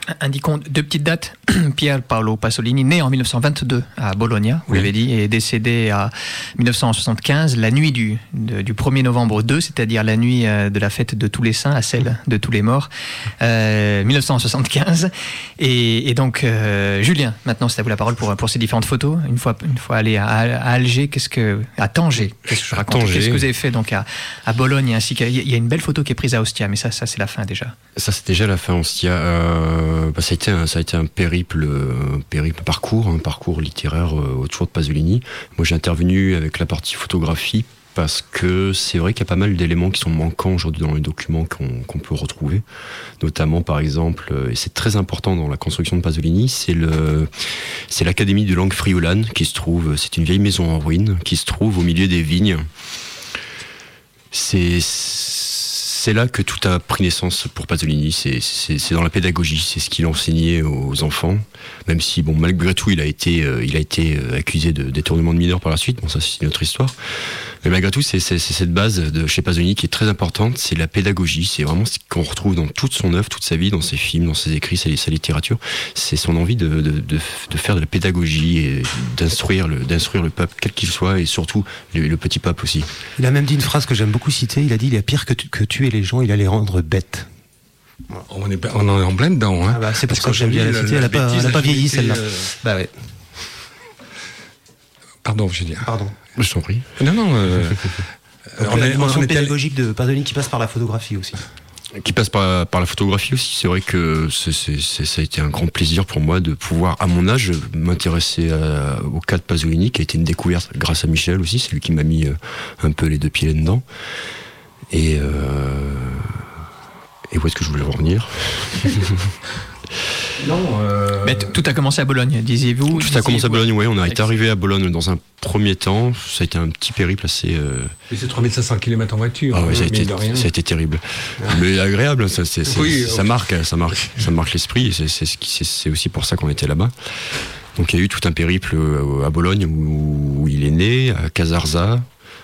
Indiquons deux petites dates. Pier Paolo Pasolini, né en mille neuf cent vingt-deux à Bologna, vous oui. l'avez dit, et décédé à mille neuf cent soixante-quinze, la nuit du, de, du premier novembre deux, c'est-à-dire la nuit de la fête de tous les saints, à celle de tous les morts, euh, mille neuf cent soixante-quinze. Et, et donc, euh, Julien, maintenant c'est à vous la parole pour, pour ces différentes photos. Une fois, une fois allé à, à Alger, qu'est-ce que, à Tanger, qu'est-ce que je raconte, qu'est-ce que vous avez fait donc à, à Bologne, ainsi qu'il y a une belle photo qui est prise à Ostia, mais ça, ça c'est la fin déjà. Ça, c'est déjà la fin, Ostia. Euh, bah, ça, a été un, ça a été un périple, un périple parcours, un parcours littéraire euh, autour de Pasolini. Moi, j'ai intervenu avec la partie photographie parce que c'est vrai qu'il y a pas mal d'éléments qui sont manquants aujourd'hui dans les documents qu'on, qu'on peut retrouver. Notamment, par exemple, et c'est très important dans la construction de Pasolini, c'est, le, c'est l'Académie de langue friulane qui se trouve, c'est une vieille maison en ruine qui se trouve au milieu des vignes. C'est... C'est là que tout a pris naissance pour Pasolini, c'est, c'est, c'est dans la pédagogie, c'est ce qu'il enseignait aux enfants, même si, bon, malgré tout, il a été, euh, il a été accusé de détournement de mineurs par la suite, bon, ça c'est une autre histoire, mais malgré tout, c'est, c'est, c'est cette base de chez Pasolini qui est très importante, c'est la pédagogie, c'est vraiment ce qu'on retrouve dans toute son œuvre, toute sa vie, dans ses films, dans ses écrits, sa, sa littérature, c'est son envie de, de, de, de faire de la pédagogie et d'instruire le, d'instruire le peuple, quel qu'il soit, et surtout le, le petit peuple aussi. Il a même dit une phrase que j'aime beaucoup citer, il a dit, il y a pire que, tu, que tuer les gens, il a les rendre bêtes. On est, on est en plein dedans. Hein. Ah bah, c'est pour Parce ça que j'aime bien la citer, elle n'a pas, elle a pas vieilli celle-là. Euh... Bah ouais. Pardon, je veux dire. Pardon. Je t'en prie. Non, non. Euh, on a la dimension pédagogique de Pasolini qui passe par la photographie aussi. Qui passe par, par la photographie aussi. C'est vrai que c'est, c'est, c'est, ça a été un grand plaisir pour moi de pouvoir, à mon âge, m'intéresser à, au cas de Pasolini, qui a été une découverte grâce à Michel aussi. C'est lui qui m'a mis un peu les deux pieds là-dedans. Et, euh... et où est-ce que je voulais revenir? Non. Euh... Mais tout a commencé à Bologne, disiez-vous? Tout disiez-vous... a commencé à Bologne, oui. On a été arrivé à Bologne dans un premier temps. Ça a été un petit périple assez. Euh... Et c'est trois mille cinq cents kilomètres en voiture. Ah ouais, ça, a été, ça a été terrible. Ah. Mais agréable, ça, c'est, c'est, oui, ça, okay. marque, ça marque, ça marque l'esprit. C'est, c'est, c'est, c'est aussi pour ça qu'on était là-bas. Donc il y a eu tout un périple à Bologne où, où il est né, à Casarza,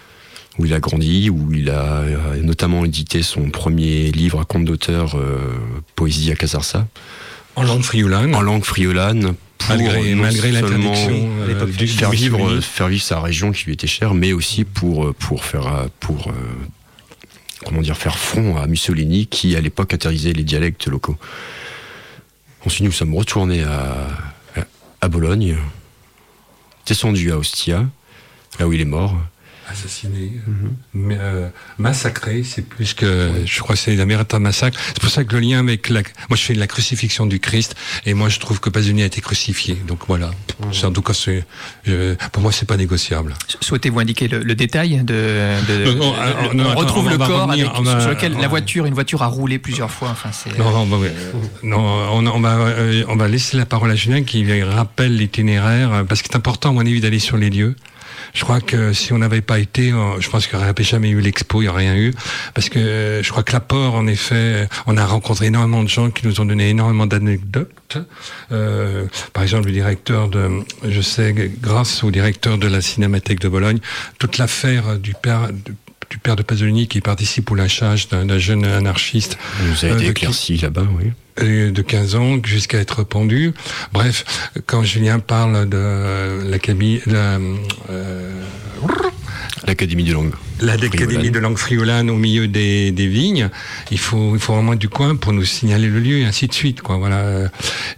où il a grandi, où il a notamment édité son premier livre à compte d'auteur, euh, Poésie à Casarza. En langue friulane. En langue friulane. Malgré, malgré l'interdiction euh, du faire vivre, faire vivre sa région qui lui était chère, mais aussi pour, pour faire, pour, euh, comment dire, faire front à Mussolini qui, à l'époque, interdisait les dialectes locaux. Ensuite, nous sommes retournés à, à Bologne, descendus à Ostia, là où il est mort. Assassiné, mm-hmm. mais, euh, massacré, c'est plus que, je crois que c'est la véritable massacre. C'est pour ça que le lien avec la, moi je fais la crucifixion du Christ, et moi je trouve que Pasolini a été crucifié. Donc voilà. Mm-hmm. C'est, en tout cas, c'est, je, pour moi c'est pas négociable. Souhaitez-vous indiquer le, le détail de, de, non, non, de, de, non, on attends, retrouve on le corps revenir, avec, va, sur lequel on, la voiture, une voiture a roulé plusieurs fois. Enfin, c'est. Non, non, bah, ouais. non on, on va, euh, on va laisser la parole à Julien qui rappelle l'itinéraire, parce que c'est important à mon avis d'aller sur les lieux. Je crois que si on n'avait pas été, je pense qu'il n'y aurait jamais eu l'expo, il n'y aurait rien eu. Parce que je crois que l'apport, en effet, on a rencontré énormément de gens qui nous ont donné énormément d'anecdotes. Euh, par exemple, le directeur de, je sais, grâce au directeur de la Cinémathèque de Bologne, toute l'affaire du père, de, du père de Pasolini qui participe au lynchage d'un, d'un jeune anarchiste. Il nous a été euh, éclairci là-bas, oui. De quinze ans jusqu'à être pendu. Bref, quand Julien parle de l'Académie, la, euh, l'Académie de langue. L'Académie de langue friulane au milieu des, des vignes, il faut, il faut vraiment du coin pour nous signaler le lieu et ainsi de suite, quoi. Voilà.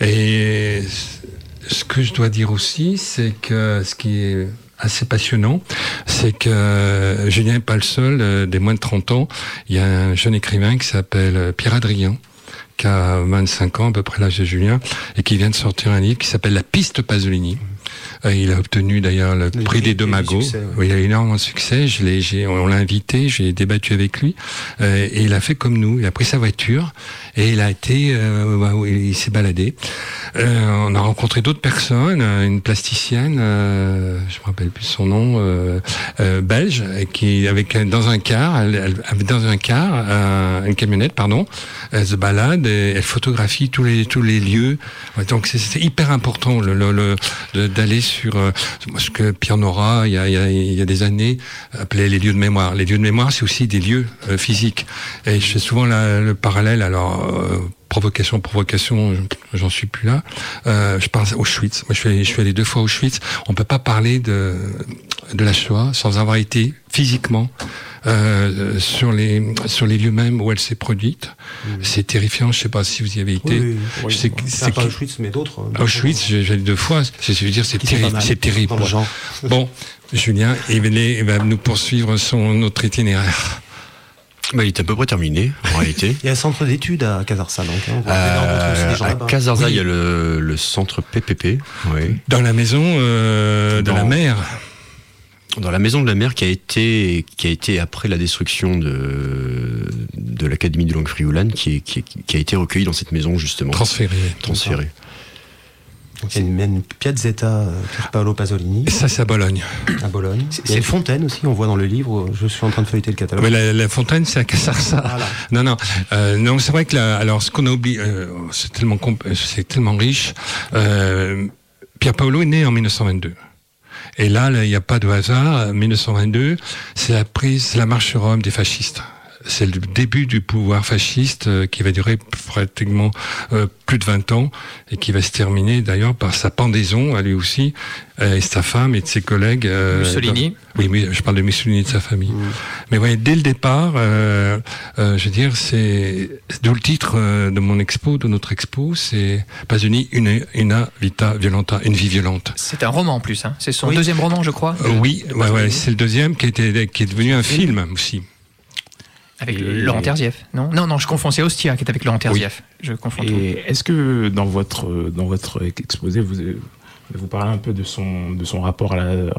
Et ce que je dois dire aussi, c'est que ce qui est assez passionnant, c'est que Julien n'est pas le seul, euh, des moins de trente ans. Il y a un jeune écrivain qui s'appelle Pierre Adrien, qui a vingt-cinq ans, à peu près l'âge de Julien, et qui vient de sortir un livre qui s'appelle La Piste Pasolini. Euh, il a obtenu d'ailleurs le, le prix des deux magots. Succès, ouais. Oui, il a énormément de succès. Je l'ai, j'ai, on l'a invité, j'ai débattu avec lui, euh, et il a fait comme nous. Il a pris sa voiture et il a été, euh, bah, il s'est baladé. Euh, on a rencontré d'autres personnes, une plasticienne, euh, je me rappelle plus son nom, euh, euh, belge, qui avec dans un car, elle, elle, dans un car, euh, une camionnette, pardon, elle se balade et elle photographie tous les tous les lieux. Donc c'est, c'est hyper important le, le, le, de, d'aller sur euh, ce que Pierre Nora, il y a, il y a, il y a des années, appelait les lieux de mémoire. Les lieux de mémoire, c'est aussi des lieux euh, physiques. Et je fais souvent la, le parallèle, alors... Euh, provocation, provocation, j'en suis plus là. Euh, je pense à Auschwitz. Moi, je suis allé, je suis allé deux fois à Auschwitz. On peut pas parler de de la Shoah sans avoir été physiquement euh, sur les sur les lieux mêmes où elle s'est produite. Mmh. C'est terrifiant. Je sais pas si vous y avez été. Oui, oui, je sais oui. que c'est pas Auschwitz, mais d'autres. Auschwitz, j'ai allé deux fois. Je veux dire, c'est terrible. C'est terrible. Bon, Julien, il va nous poursuivre son notre itinéraire. Bah, il est à peu près terminé, en réalité. Il y a un centre d'études à Casarsa, donc. Hein, euh, à Casarsa, oui. Il y a le, le centre P P P. Oui. Dans la maison euh, de dans, la mer. Dans la maison de la mer qui a été, qui a été après la destruction de, de l'Académie de langue frioulane, qui, qui, qui a été recueillie dans cette maison, justement. Transférée. Transférée. Donc il y a une, une Piazzetta Pier Paolo Pasolini. Et ça, c'est à Bologne. À Bologne. Il y a une fontaine aussi, on voit dans le livre. Je suis en train de feuilleter le catalogue. Mais la, la fontaine, c'est à Casarsa. Voilà. Non, non. Euh, non, c'est vrai que la, alors ce qu'on a oublié, euh, c'est tellement comp- c'est tellement riche. Euh, Pier Paolo est né en dix-neuf cent vingt-deux. Et là, il n'y a pas de hasard. dix-neuf cent vingt-deux, c'est la prise, c'est la marche sur Rome des fascistes. C'est le début du pouvoir fasciste euh, qui va durer pratiquement euh, plus de vingt ans et qui va se terminer d'ailleurs par sa pendaison à lui aussi, euh, et sa femme et de ses collègues. Euh, Mussolini. Dans... Oui, mais je parle de Mussolini et de sa famille. Mmh. Mais ouais, dès le départ, euh, euh, je veux dire, c'est d'où le titre euh, de mon expo, de notre expo, c'est Pasolini, une, una vita violenta, une vie violente. C'est un roman en plus, hein. C'est son oui. deuxième roman, je crois. Euh, oui, ouais, ouais, c'est le deuxième qui, était, qui est devenu un film aussi. Avec et Laurent Terzieff, non Non, non, je confonds, c'est Ostia qui est avec Laurent Terzieff. Oui. Je confonds tout. Et est-ce que dans votre, dans votre exposé, vous, vous parlez un peu de son, de son rapport à la,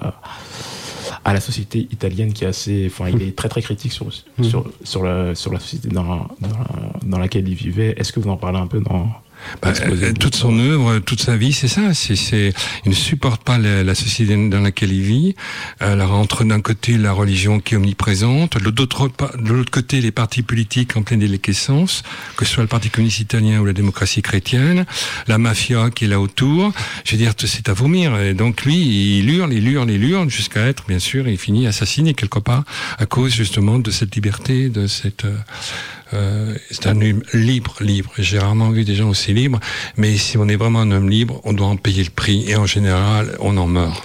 à la société italienne qui est assez... Enfin, il est très très critique sur, mmh. sur, sur, la, sur la société dans, dans, la, dans laquelle il vivait. Est-ce que vous en parlez un peu dans... Bah, euh, toute son œuvre, toute sa vie, c'est ça. C'est, c'est, il ne supporte pas la, la société dans laquelle il vit. Elle rentre d'un côté la religion qui est omniprésente, de l'autre, de l'autre côté les partis politiques en pleine déliquescence, que ce soit le Parti communiste italien ou la démocratie chrétienne, la mafia qui est là autour. Je veux dire, c'est à vomir. Et donc lui, il hurle, il hurle, il hurle, jusqu'à être, bien sûr, il finit assassiné quelque part à cause justement de cette liberté, de cette... Euh, Euh, c'est un homme libre, libre. J'ai rarement vu des gens aussi libres, mais si on est vraiment un homme libre, on doit en payer le prix, et en général, on en meurt.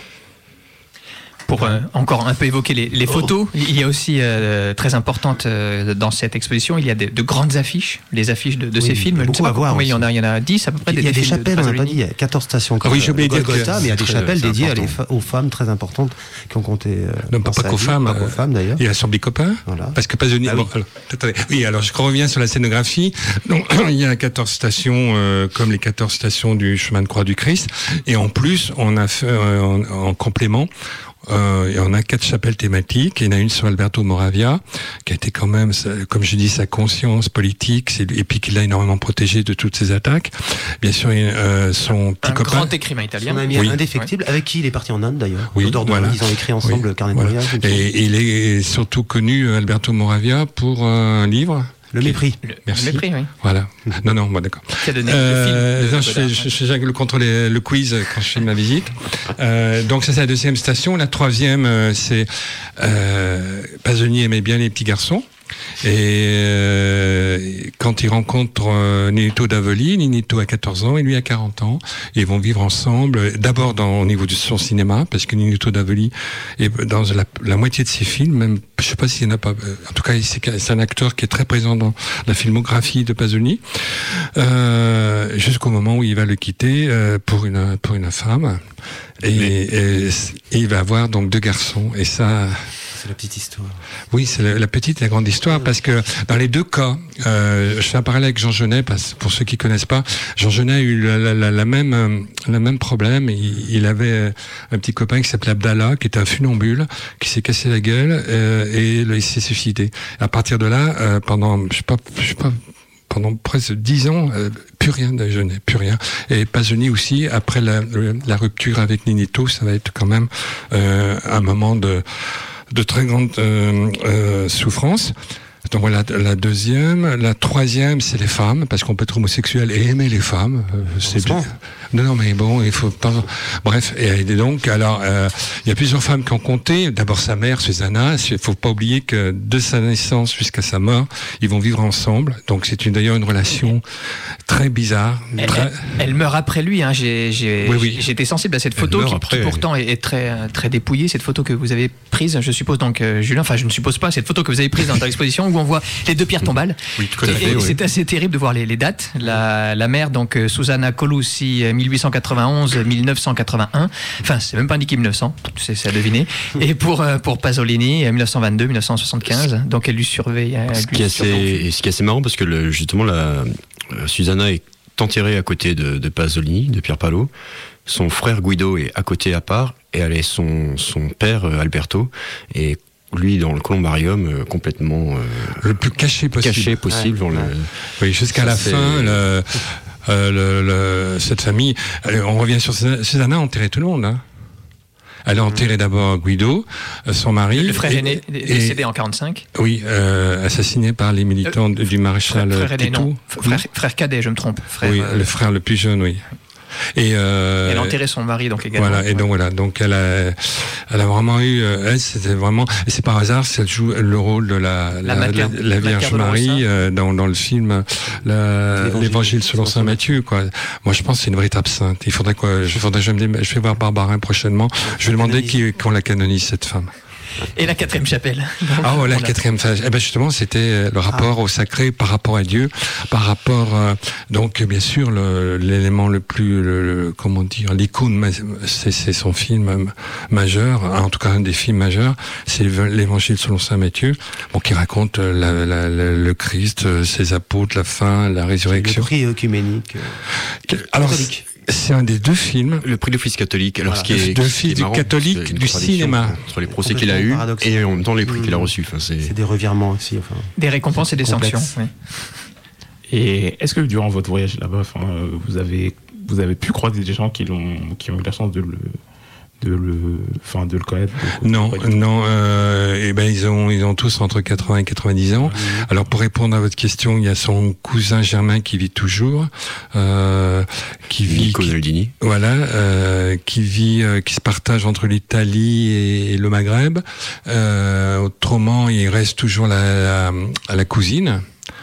Pour euh, encore un peu évoquer les, les photos, oh. il y a aussi euh, très importante euh, dans cette exposition, il y a de, de grandes affiches, les affiches de, de oui, ces films. Je ne sais pas combien il y en a, il y en a dix à peu près. Il y a des, des chapelles, on n'a pas dit, il y a quatorze stations. Ah oui, j'ai oublié de dire Golgotha, mais il y a des chapelles dédiées à les fa- aux femmes très importantes qui ont compté. Euh, non, pas, pas qu'aux femmes. Pas qu'aux femmes d'ailleurs. Il y a sur Bicopain. Voilà. Parce que Pasolini. Ah, oui. Bon, alors, attendez. Oui, alors je reviens sur la scénographie. Donc il y a quatorze stations, euh, comme les quatorze stations du chemin de croix du Christ, et en plus on a fait euh, en, en complément. Euh, et on a quatre chapelles thématiques. Il y en a une sur Alberto Moravia, qui a été quand même, comme je dis, sa conscience politique, et puis qui l'a énormément protégé de toutes ces attaques. Bien sûr, euh, son petit un copain, grand écrivain italien, son ami oui. indéfectible, avec qui il est parti en Inde d'ailleurs. Oui, voilà. Ils ont écrit ensemble oui, Carnet de voilà. voyage. Et, et il est surtout connu, Alberto Moravia, pour un livre. Le mépris. Le, Merci. le mépris, oui. Voilà. Non, non, bon, d'accord. Qui a donné euh, le film. Non, je fais, je, je fais le contrôle, le quiz quand je fais ma visite. Euh, donc ça, c'est la deuxième station. La troisième, euh, c'est euh, Pasolini aimait bien les petits garçons. Et euh, quand il rencontre euh, Ninetto d'Avoli, Ninetto a quatorze ans et lui a quarante ans, et ils vont vivre ensemble, d'abord dans, au niveau de son cinéma, parce que Ninetto d'Avoli est dans la, la moitié de ses films, même, je sais pas s'il n'y en a pas, en tout cas c'est, c'est un acteur qui est très présent dans la filmographie de Pasolini, euh, jusqu'au moment où il va le quitter euh, pour une pour une femme, et, et, et il va avoir donc deux garçons, et ça... C'est la petite histoire. Oui, c'est la, la petite et la grande histoire, parce que dans les deux cas, euh, je fais un parallèle avec Jean Genet, parce, pour ceux qui connaissent pas, Jean Genet a eu la, la, la, la même, euh, le même problème. Il, il avait un petit copain qui s'appelait Abdallah, qui était un funambule, qui s'est cassé la gueule euh, et il s'est suicidé. À partir de là, euh, pendant, je sais pas, je sais pas. pendant presque dix ans, euh, plus rien de Genet, plus rien. Et Pasolini aussi, après la, la rupture avec Ninetto, ça va être quand même euh, un moment de de très grande euh, euh, souffrance. Donc voilà la deuxième. La troisième, c'est les femmes, parce qu'on peut être homosexuel et aimer les femmes. Euh, c'est bien. Non, non, mais bon, il faut pas. Bref, et, et donc, alors, euh, il y a plusieurs femmes qui ont compté. D'abord sa mère, Susanna. Il faut pas oublier que de sa naissance jusqu'à sa mort, ils vont vivre ensemble. Donc c'est une, d'ailleurs une relation très bizarre. Elle, très... elle, elle meurt après lui. Hein. J'ai, j'ai, oui, oui. j'ai été sensible à cette photo qui, après, qui pourtant est, est très, très dépouillée. Cette photo que vous avez prise, je suppose donc, euh, Julien. Enfin, je ne suppose pas. Cette photo que vous avez prise dans l'exposition où on voit les deux pierres tombales. Oui, tout à fait, et, et oui. c'est assez terrible de voir les, les dates. La, la mère, donc Susanna Colucci, mille huit cent quatre-vingt-onze à mille neuf cent quatre-vingt-un. Enfin, c'est même pas indiqué mille neuf cents. C'est, c'est à deviner. Et pour pour Pasolini, mille neuf cent vingt-deux à mille neuf cent soixante-quinze. Donc elle lui surveille. Elle ce, lui qui est assez, ce qui est assez marrant parce que le, justement la euh, Susanna est enterrée à côté de, de Pasolini, de Pierpaolo. Son frère Guido est à côté à part et elle est son son père euh, Alberto et lui dans le columbarium euh, complètement euh, le plus caché possible. Caché possible. Ouais. Dans le... Oui, jusqu'à Ça, la c'est... fin. Le, euh, le, le, cette famille. Allez, on revient sur Susanna a enterré tout le monde. Hein. Elle a enterré d'abord Guido, son mari. Le frère et, aîné, décédé en quarante-cinq. Oui, euh, assassiné par les militants euh, du maréchal frère, frère Tito. Aîné, non. Frère, frère cadet, je me trompe. Frère, oui, euh... le frère le plus jeune, oui. Et euh, elle a enterré son mari donc également. Voilà, et donc voilà, donc elle a, elle a vraiment eu, elle c'était vraiment, et c'est par hasard, elle joue le rôle de la la, la, la, la Vierge Marie euh, dans dans le film la, l'Évangile selon saint Matthieu quoi. Moi je pense que c'est une véritable sainte. Il faudrait quoi, je faudrait je me je vais voir Barbarin prochainement. Je vais demander qui qu'on la canonise cette femme. Et la quatrième chapelle. Donc, ah oh, la quatrième phase. Eh ben justement, c'était le rapport ah. au sacré par rapport à Dieu, par rapport euh, donc bien sûr le, l'élément le plus, le, le, comment dire, l'icône, c'est, c'est son film majeur, en tout cas un des films majeurs, c'est l'Évangile selon saint Matthieu, bon qui raconte la, la, la, le Christ, ses apôtres, la fin, la résurrection. Le prix œcuménique. Euh, Alors. C'est un des deux films. Le prix d'office catholique. Alors, voilà. ce qui est, deux films du catholique du cinéma. Entre les procès qu'il a eu et en même temps les prix mmh. qu'il a reçus. Enfin, c'est... c'est des revirements aussi. Enfin, des récompenses et des complexe. sanctions. Oui. Et est-ce que durant votre voyage là-bas, enfin, vous avez vous avez pu croiser des gens qui l'ont qui ont eu la chance de le de le enfin de le connaître? Non, non. Euh, et ben ils ont ils ont tous entre quatre-vingts et quatre-vingt-dix ans. Mmh. Alors pour répondre à votre question, il y a son cousin Germain qui vit toujours, euh, qui vit Nico Naldini. Voilà, euh, qui vit, euh, qui se partage entre l'Italie et, et le Maghreb. Euh, autrement, il reste toujours la, la, la cousine.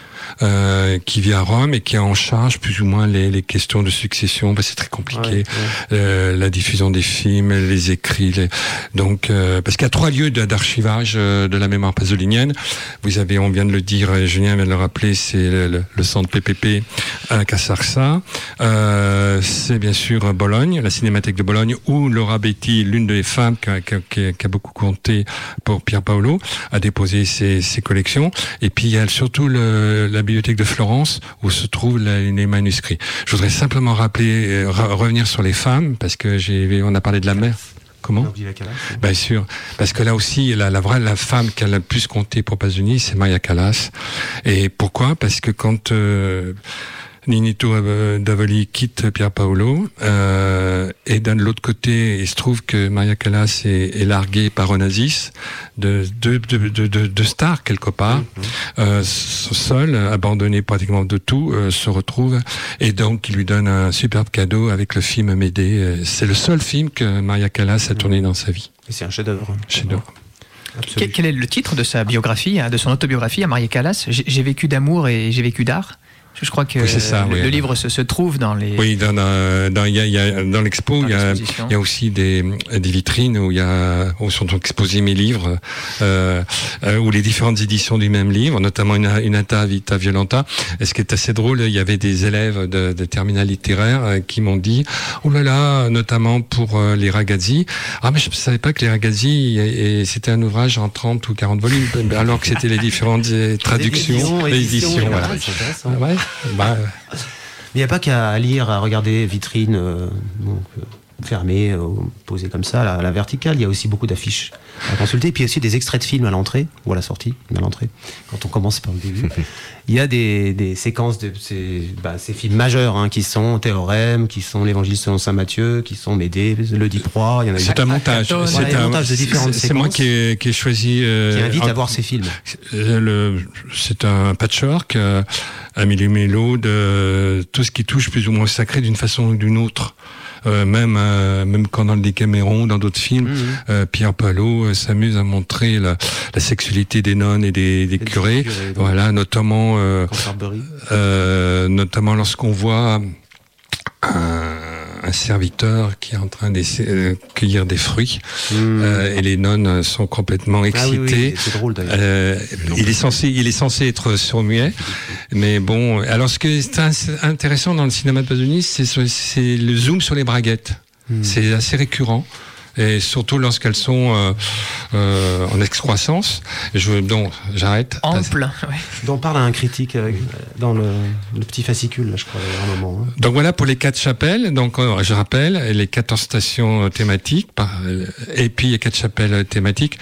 Euh, qui vit à Rome et qui a en charge plus ou moins les, les questions de succession. Ben, c'est très compliqué. Ouais, ouais. Euh, la diffusion des films, les écrits. Les... Donc, euh, parce qu'il y a trois lieux d'archivage euh, de la mémoire pasolinienne. Vous avez, on vient de le dire, Julien vient de le rappeler, c'est le, le, le centre P P P à Cassarsa. Euh, c'est bien sûr Bologne, la Cinémathèque de Bologne, où Laura Betti, l'une des femmes qui a, qui a, qui a beaucoup compté pour Pierpaolo, a déposé ses, ses collections. Et puis il y a surtout le, la bibliothèque de Florence où se trouvent les manuscrits. Je voudrais simplement rappeler, re- revenir sur les femmes parce que j'ai, on a parlé de la mère. Comment ? Bien sûr, parce que là aussi, la, la vraie la femme qui a le plus compté pour Pasolini, c'est Maria Callas. Et pourquoi ? Parce que quand euh, Ninetto Davoli quitte Pierpaolo, euh, et d'un l'autre côté, il se trouve que Maria Callas est, est larguée par Onassis, de de de de, de, de stars quelque part, mmh. euh, seul, abandonné pratiquement de tout, euh, se retrouve et donc il lui donne un superbe cadeau avec le film Médée. C'est le seul film que Maria Callas a tourné dans sa vie. Et c'est un chef-d'œuvre. Chef-d'œuvre. Quel, quel est le titre de sa biographie, de son autobiographie à Maria Callas ? J'ai, j'ai vécu d'amour et j'ai vécu d'art. Je crois que oui, ça, le, oui, le livre se, se trouve dans les. Oui, dans dans il y a, y a dans l'expo, il y a il y a aussi des des vitrines où il y a où sont exposés mes livres, euh, euh, ou les différentes éditions du même livre, notamment une une Ata Vita Violenta. Et ce qui est assez drôle, il y avait des élèves de, de terminale littéraire euh, qui m'ont dit, oh là là, notamment pour euh, les Ragazzi. Ah mais je ne savais pas que les Ragazzi et, et c'était un ouvrage en trente ou quarante volumes, alors que c'était les différentes traductions, les éditions. éditions voilà. Voilà. Ouais. Bah, mais il n'y a pas qu'à lire, à regarder vitrine. Euh, donc, euh, fermée, euh, posée comme ça, à la, la verticale. Il y a aussi beaucoup d'affiches à consulter. Puis aussi des extraits de films à l'entrée, ou à la sortie, à l'entrée, quand on commence par le début. Il y a des, des séquences de ces, bah, ces films majeurs, hein, qui sont Théorème, qui sont l'Évangile selon saint Matthieu, qui sont Médée, le Dit Proie. Il y en a C'est un montage. Voilà, C'est il y a un un montage de différentes c'est- c'est moi séquences qui ai, qui ai choisi. euh, qui invite un- à voir ces films. Euh, le- c'est un patchwork, euh, un méli-mélo de tout ce qui touche plus ou moins au sacré d'une façon ou d'une autre. Euh, même euh, même quand dans le Décaméron, dans d'autres films, Mmh. euh, Pierre Palot euh, s'amuse à montrer la, la sexualité des nonnes et des, des des curés. curés, donc. Voilà, notamment euh, Canterbury. euh, notamment lorsqu'on voit un, un serviteur qui est en train de cueillir des fruits Mmh. euh, et les nonnes sont complètement Ah oui, excitées. oui, c'est drôle d'ailleurs. Euh, il est censé, il est censé être sourd-muet, mais bon. Alors, ce qui est in- intéressant dans le cinéma de Pasolini, c'est, c'est le zoom sur les braguettes. Hmm. C'est assez récurrent. Et surtout lorsqu'elles sont euh, euh, en excroissance. Je, donc, j'arrête. Ample. Ouais. Dont parle un critique euh, dans le, le petit fascicule, là, je crois, à un moment. hein. Donc voilà pour les quatre chapelles. Donc euh, je rappelle les quatorze stations thématiques, par- et puis les quatre chapelles thématiques.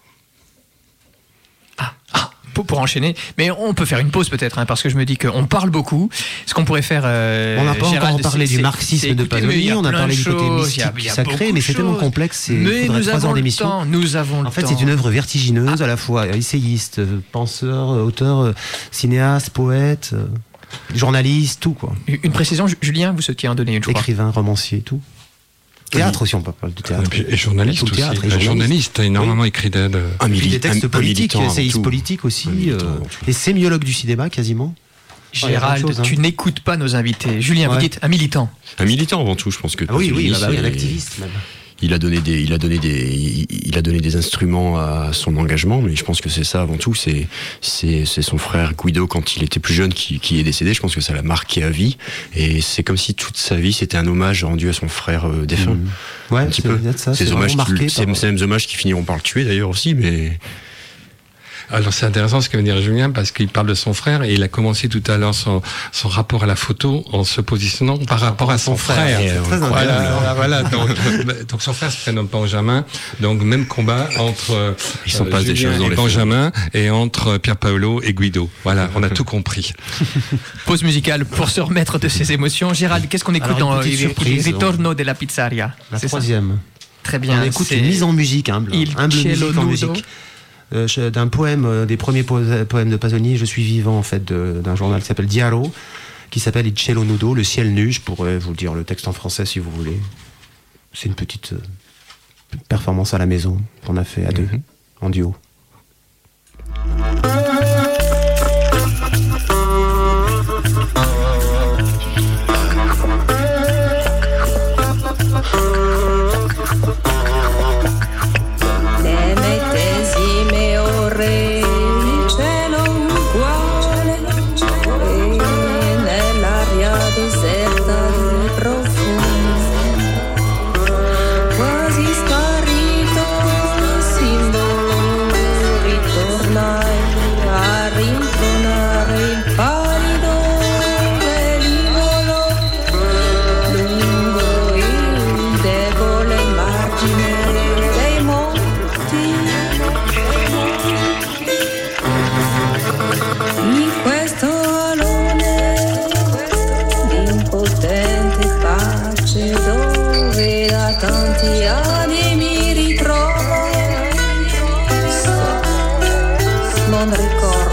Ah, ah, pour, pour enchaîner. Mais on peut faire une pause peut-être, hein, parce que je me dis qu'on parle beaucoup. Ce qu'on pourrait faire. Euh, On n'a pas Gérald, encore parlé c'est- du c'est- marxisme c'est de écouter, mais il y Pasolini, a on a plein parlé de du côté choses, mystique, il y a- il y a sacré, beaucoup mais de c'est tellement choses. complexe, il Mais faudrait nous trois avons heures le d'émission. temps. Nous avons le En fait, temps. c'est une œuvre vertigineuse, à la fois essayiste, euh, penseur, euh, auteur, euh, cinéaste, poète, euh, journaliste, tout quoi. Une précision, Ju- Julien, vous souhaitiez en donner une, je crois. Écrivain, romancier, tout. Théâtre aussi, on peut parler de Et, théâtre. puis- et journaliste Tout le aussi. théâtre et La journaliste. journaliste a énormément écrit de. de- Un Et puis mili- des textes un- un politiques, militant avant essayiste tout. politique aussi, Un militant euh, avant tout. et sémiologue du cinéma quasiment. il y a plein de Gérald, choses, hein. tu n'écoutes pas nos invités. Julien, vous Ouais. dites un militant. Un militant avant tout, je pense que. Ah oui, oui, Pasolini, bah, bah oui, un c'est- activiste même. Il a donné des, il a donné des, il, il a donné des instruments à son engagement, mais je pense que c'est ça avant tout. C'est, c'est, c'est son frère Guido quand il était plus jeune qui, qui est décédé. Je pense que ça l'a marqué à vie, et c'est comme si toute sa vie c'était un hommage rendu à son frère euh, défunt. Mmh. Ouais, un petit c'est peu. peut-être ça. Ces C'est hommages, vraiment qui- marqué c'est par- ces mêmes hommages qui finiront par le tuer d'ailleurs aussi, mais. Alors c'est intéressant ce que vient de dire Julien parce qu'il parle de son frère et il a commencé tout à l'heure son, son rapport à la photo en se positionnant par rapport à son frère. C'est très Voilà, intéressant. voilà, voilà. Donc, donc son frère se prénomme Benjamin. Donc même combat entre euh, Il s'en passe des Julien choses dans et les Benjamin et entre Pierre Paolo et Guido. Voilà, on a tout compris. Pause musicale pour se remettre de ses émotions. Gérald, qu'est-ce qu'on écoute Alors, une dans petite il- surprise, il Ritorno della Pizzeria? La C'est ça. troisième. Très bien. On écoute c'est- une mise en musique, humble, Il humble musique Cielo en Nudo. musique. Euh, je- d'un poème, euh, des premiers po- poèmes de Pasolini, Je suis vivant, en fait, de- d'un journal qui s'appelle Diaro, qui s'appelle Il cielo nudo, le ciel nu. Je pourrais vous dire le texte en français si vous voulez. C'est une petite euh, performance à la maison qu'on a fait à deux, Mhm. en duo. Le medesime ore il cielo uguale e nell'aria deserta e profonda quasi sparito il simbolo ritornai a rintonare il palido velivolo lungo il debole margine dei monti. In questo alone di impotente pace dove da tanti anni mi ritrovo, so, non ricordo.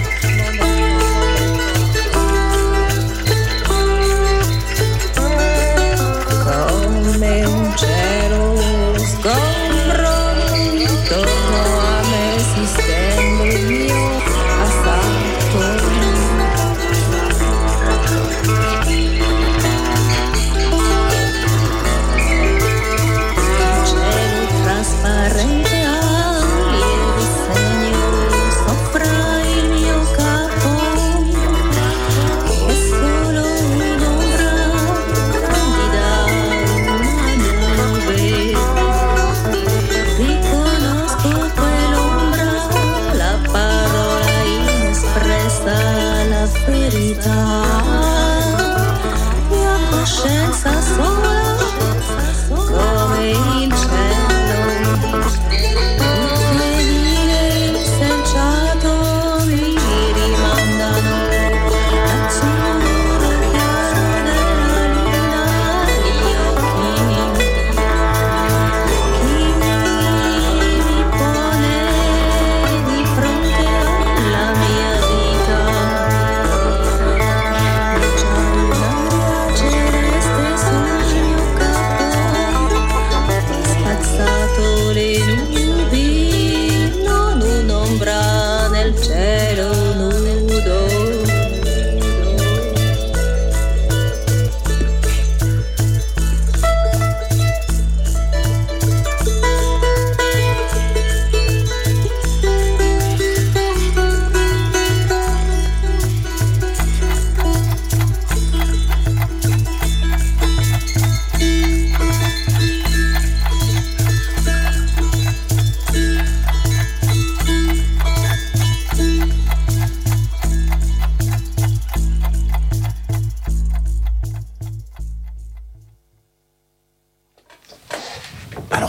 Come un cielo sgombro intorno a me si stende il mio assalto. Cielo trasparente ha un lieve segno sopra il mio capo. È solo un'ombra candida, una nube. Riconosco quell'ombra, la parola inespressa, la verità. Mia coscienza sola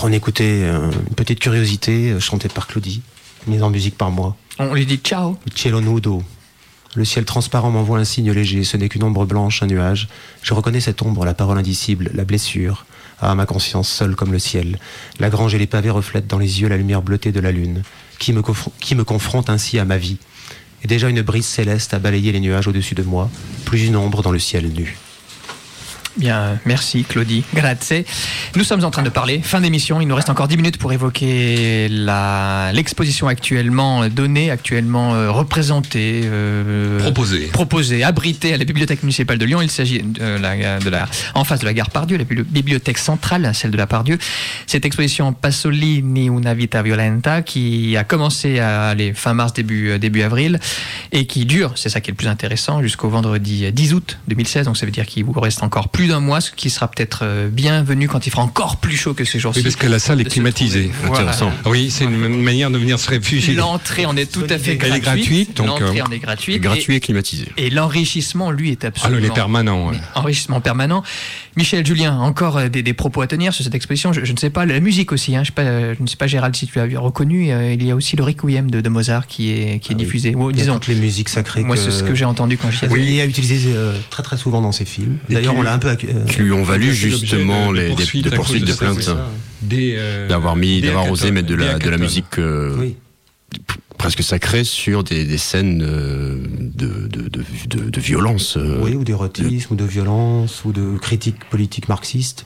on écoutait euh, une petite curiosité euh, chantée par Claudie, mise en musique par moi. On lui dit ciao. Cielo nudo. Le ciel transparent m'envoie un signe léger, ce n'est qu'une ombre blanche, un nuage. Je reconnais cette ombre, la parole indicible, la blessure. Ah, ma conscience seule comme le ciel. La grange et les pavés reflètent dans les yeux la lumière bleutée de la lune. Qui me, confr- qui me confronte ainsi à ma vie? Et déjà une brise céleste a balayé les nuages au-dessus de moi, plus une ombre dans le ciel nu. Bien, merci Claudie, grazie. Nous sommes en train de parler, fin d'émission, il nous reste encore dix minutes pour évoquer la, l'exposition actuellement donnée, actuellement euh, représentée, euh, Proposée. proposée, abritée à la bibliothèque municipale de Lyon. Il s'agit de la, de la, en face de la gare Pardieu, la bibliothèque centrale, celle de la Pardieu. Cette exposition Pasolini Una vita violenta qui a commencé à aller fin mars, début, début avril et qui dure, c'est ça qui est le plus intéressant, jusqu'au vendredi dix août deux mille seize. Donc ça veut dire qu'il vous reste encore plus d'un mois, ce qui sera peut-être bienvenu quand il fera encore plus chaud que ces jours-ci. Oui, parce que la salle est climatisée. Voilà. Oui, c'est une manière de venir se réfugier. L'entrée en est tout à fait Elle est gratuite. Donc, L'entrée euh, en est gratuite. Gratuit et, et climatisé. et l'enrichissement, lui, est absolument... Ah, il est permanent. Ouais. Enrichissement permanent. Michel, Julien, encore des, des propos à tenir sur cette exposition. Je, je ne sais pas, la musique aussi. Hein, je, sais pas, je ne sais pas, Gérald, si tu l'as reconnu. Euh, il y a aussi le Requiem de, de Mozart qui est, qui est Ah oui. diffusé. Ou, Il y a disons, toutes les musiques sacrées. moi, que... c'est ce que j'ai entendu quand j'y étais. Oui, il a utilisé euh, très très souvent dans ses films. Et D'ailleurs, qui- on l'a un peu... accu- euh, Qui lui ont valu C'est l'objet justement de- de les, des- poursuites de à cause poursuites de de ça, plainte. c'est ça. Des, euh, D'avoir mis, des d'avoir osé hackathons, mettre de des la, de la hackathons. musique euh, Oui. p- presque sacrée sur des, des scènes euh, de, de, de, de, de violence. euh, Oui, ou d'érotisme, ou de violence, ou de critique politique marxiste.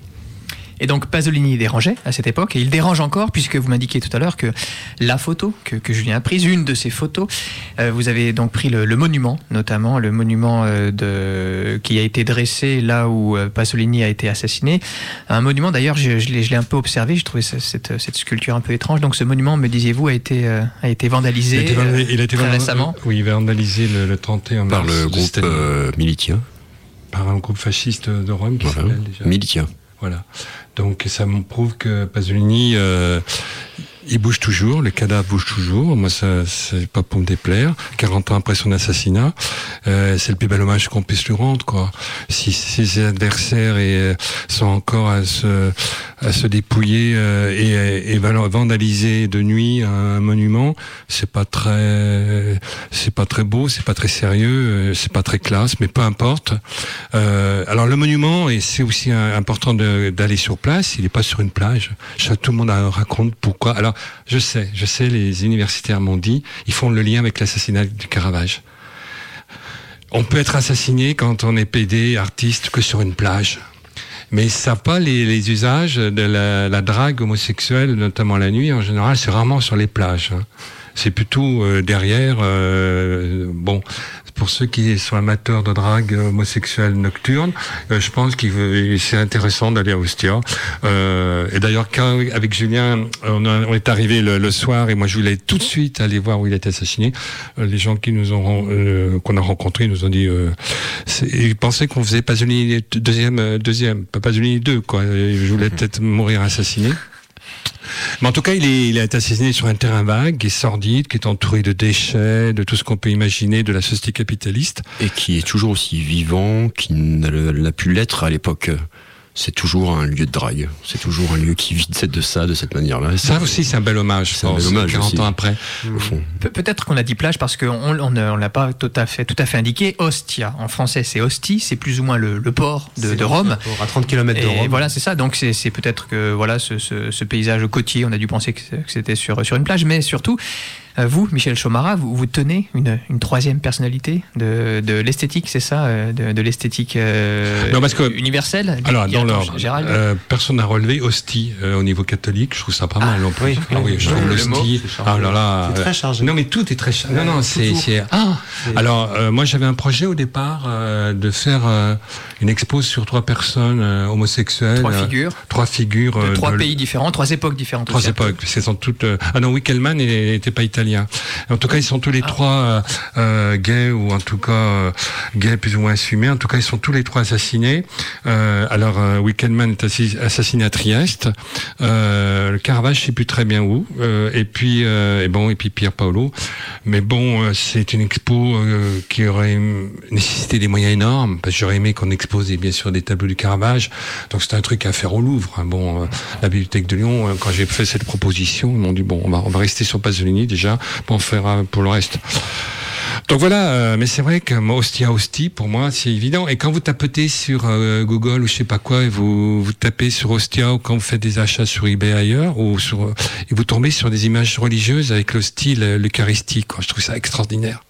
Et donc Pasolini dérangeait à cette époque, et il dérange encore, puisque vous m'indiquiez tout à l'heure que la photo que, que Julien a prise, une de ces photos, euh, vous avez donc pris le, le monument, notamment le monument euh, de, qui a été dressé là où euh, Pasolini a été assassiné. Un monument, d'ailleurs, je, je, l'ai, je l'ai un peu observé, j'ai trouvé cette, cette, cette sculpture un peu étrange. Donc ce monument, me disiez-vous, a été, euh, a été vandalisé Il a été, euh, vandalisé- il a été très vandalisé- récemment. Oui, il va vandaliser le, le trente et un par mars le de groupe cette année. euh, Militia. Par un groupe fasciste de Rome qui Voilà. s'appelle déjà. Militia. Voilà. Donc ça me prouve que Pasolini, euh, il bouge toujours, le cadavre bouge toujours. Moi, ça, c'est pas pour me déplaire. quarante ans après son assassinat, euh, c'est le plus bel hommage qu'on puisse lui rendre, quoi. Si ses adversaires et, euh, sont encore à se, à se dépouiller euh, et, et vandaliser de nuit un monument, c'est pas très, c'est pas très beau, c'est pas très sérieux, euh, c'est pas très classe, mais peu importe. Euh, alors le monument, et c'est aussi un, important de, d'aller sur place, il n'est pas sur une plage. Je, tout le monde a, raconte pourquoi. Alors je sais, je sais, les universitaires m'ont dit, ils font le lien avec l'assassinat du Caravage. On peut être assassiné quand on est pédé, artiste, que sur une plage. Mais ils savent pas les, les usages de la, la drague homosexuelle, notamment la nuit. En général, c'est rarement sur les plages. Hein. C'est plutôt euh, derrière. Euh, bon, pour ceux qui sont amateurs de drague homosexuelle nocturne, euh, je pense que c'est intéressant d'aller à Ostia. Euh, et d'ailleurs, quand, avec Julien, on, a, on est arrivé le, le soir et moi je voulais tout de suite aller voir où il était assassiné. Euh, les gens qui nous ont euh, qu'on a rencontrés nous ont dit, euh, ils pensaient qu'on faisait Pasolini deuxième, deuxième, pas Pasolini deux, quoi. Et je voulais peut-être mourir assassiné. Mais en tout cas, il, est, il a été assassiné sur un terrain vague, qui est sordide, qui est entouré de déchets, de tout ce qu'on peut imaginer de la société capitaliste. Et qui est toujours aussi vivant qu'il n'a pu l'être à l'époque. C'est toujours un lieu de drague. C'est toujours un lieu qui vit de ça, de cette manière-là. Ça aussi, c'est un bel hommage, C'est un bel pense, hommage quarante aussi. ans après. Au fond. Pe- Peut-être qu'on a dit plage parce qu'on on ne on l'a pas tout à fait, tout à fait indiqué. Ostia, en français, c'est Ostie, c'est plus ou moins le, le port de, de Rome. À trente kilomètres de Et Rome. voilà, c'est ça. Donc c'est, c'est peut-être que voilà ce, ce, ce paysage côtier, on a dû penser que c'est- que c'était sur, sur une plage, mais surtout, euh, vous, Michel Chomara, vous, vous tenez une, une troisième personnalité de, de l'esthétique, c'est ça, euh, de, de l'esthétique euh, Non, parce que- universelle. Alors, Qui dans attend l'ordre, Gérald. euh, personne n'a relevé hostie euh, au niveau catholique. Je trouve ça pas mal non plus. oui, ah oui, je oui, trouve le l'hostie. mot, c'est chargé. Ah là là. C'est très chargé. Non, mais tout est très chargé. Non, non, Ouais, c'est, toujours. c'est. Ah. C'est- Alors, euh, moi, j'avais un projet au départ euh, de faire euh, une expo sur trois personnes euh, homosexuelles. Trois euh, figures. Trois figures. de euh, trois de- pays différents, trois époques différentes. Trois aussi. époques, c'est sans toutes. euh, Ah non, Wickelmann n'était pas italien. En tout cas, ils sont tous les trois euh, euh, gays, ou en tout cas euh, gays plus ou moins assumés. En tout cas, ils sont tous les trois assassinés. Euh, alors, euh, Wickelmann est assi- assassiné à Trieste. Euh, le Caravage, je sais plus très bien où. Euh, et puis, euh, et bon, et puis Pier Paolo. Mais bon, euh, c'est une expo euh, qui aurait nécessité des moyens énormes, parce que j'aurais aimé qu'on expose bien sûr des tableaux du Caravage. Donc c'est un truc à faire au Louvre. Hein. Bon, euh, la Bibliothèque de Lyon, euh, quand j'ai fait cette proposition, ils m'ont dit bon, on va, on va rester sur Pasolini déjà, pour en faire euh, pour le reste. Donc voilà, euh, mais c'est vrai que Ostia Osti, pour moi, c'est évident. Et quand vous tapotez sur euh, Google ou je sais pas quoi, et vous, vous tapez sur Ostia, ou quand vous faites des achats sur eBay ailleurs, ou sur, euh, et vous tombez sur des images religieuses avec le style euh, l'eucharistique, quoi. Je trouve ça extraordinaire.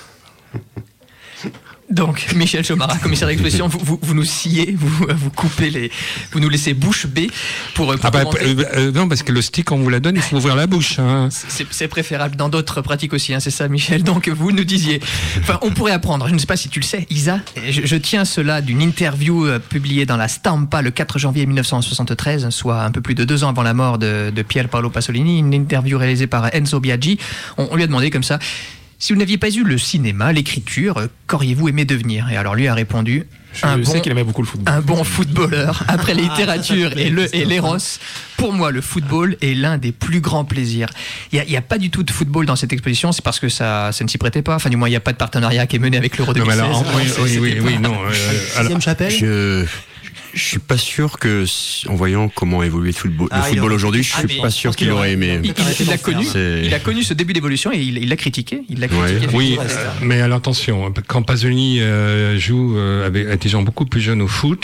Donc, Michel Chomara, commissaire d'exposition, vous, vous, vous nous sciez, vous, vous coupez les, vous nous laissez bouche bée pour, pour ah bah, commenter. euh, euh, non, parce que le stick, on vous la donne, il faut ouvrir la bouche. Hein. C'est, c'est préférable dans d'autres pratiques aussi, hein, c'est ça, Michel. Donc, vous nous disiez, enfin, on pourrait apprendre. Je ne sais pas si tu le sais, Isa. Je, je tiens cela d'une interview euh, publiée dans la Stampa le quatre janvier mille neuf cent soixante-treize, soit un peu plus de deux ans avant la mort de, de Pier Paolo Pasolini. Une interview réalisée par Enzo Biaggi. On, on lui a demandé comme ça. Si vous n'aviez pas eu le cinéma, l'écriture, qu'auriez-vous aimé devenir ? Et alors lui a répondu Je un sais bon, qu'il aimait beaucoup le football. un bon footballeur. Après la littérature et, le, et l'éros, pour moi, le football est l'un des plus grands plaisirs. Il n'y a, a pas du tout de football dans cette exposition, c'est parce que ça, ça ne s'y prêtait pas. Enfin, du moins, il n'y a pas de partenariat qui est mené avec l'Euro deux mille seize. Non, mais alors, oui, oui, oui, oui, non. Euh, alors, Sixième chapelle. Je je suis pas sûr que, en voyant comment évolue le football, Ah, le football aurait- aujourd'hui, je Ah, suis mais pas je sûr pense qu'il qu'il aurait aurait- aimé. Il, il- il l'a connu, C'est- il a connu ce début d'évolution et il, il l'a critiqué. Il l'a critiqué. Ouais. Oui, effectivement. euh, mais alors attention, quand Pasolini euh, joue euh, avec, avec des gens beaucoup plus jeunes au foot,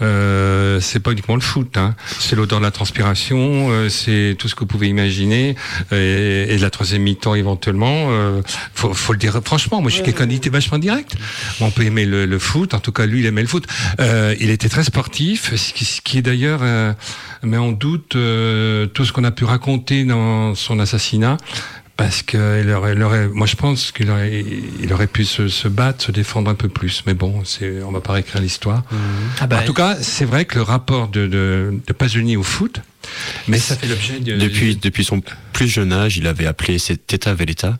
euh, c'est pas uniquement le foot, hein. C'est l'odeur de la transpiration, euh, c'est tout ce que vous pouvez imaginer, euh, et, et de la troisième mi-temps éventuellement. Euh, faut, faut le dire franchement, moi je suis quelqu'un d'idée vachement direct. Bon, on peut aimer le, le foot, en tout cas lui il aimait le foot. Euh, il était très sportif, ce qui, ce qui est d'ailleurs euh, met en doute euh, tout ce qu'on a pu raconter dans son assassinat. Parce que il aurait, il aurait, moi je pense qu'il aurait, il aurait pu se, se battre, se défendre un peu plus. Mais bon, c'est, on va pas réécrire l'histoire. Ah bah, En tout cas, c'est vrai que le rapport de, de, de Pasolini au foot, mais ça fait l'objet de... Depuis, depuis son plus jeune âge, il avait appelé cette Teta Veleta.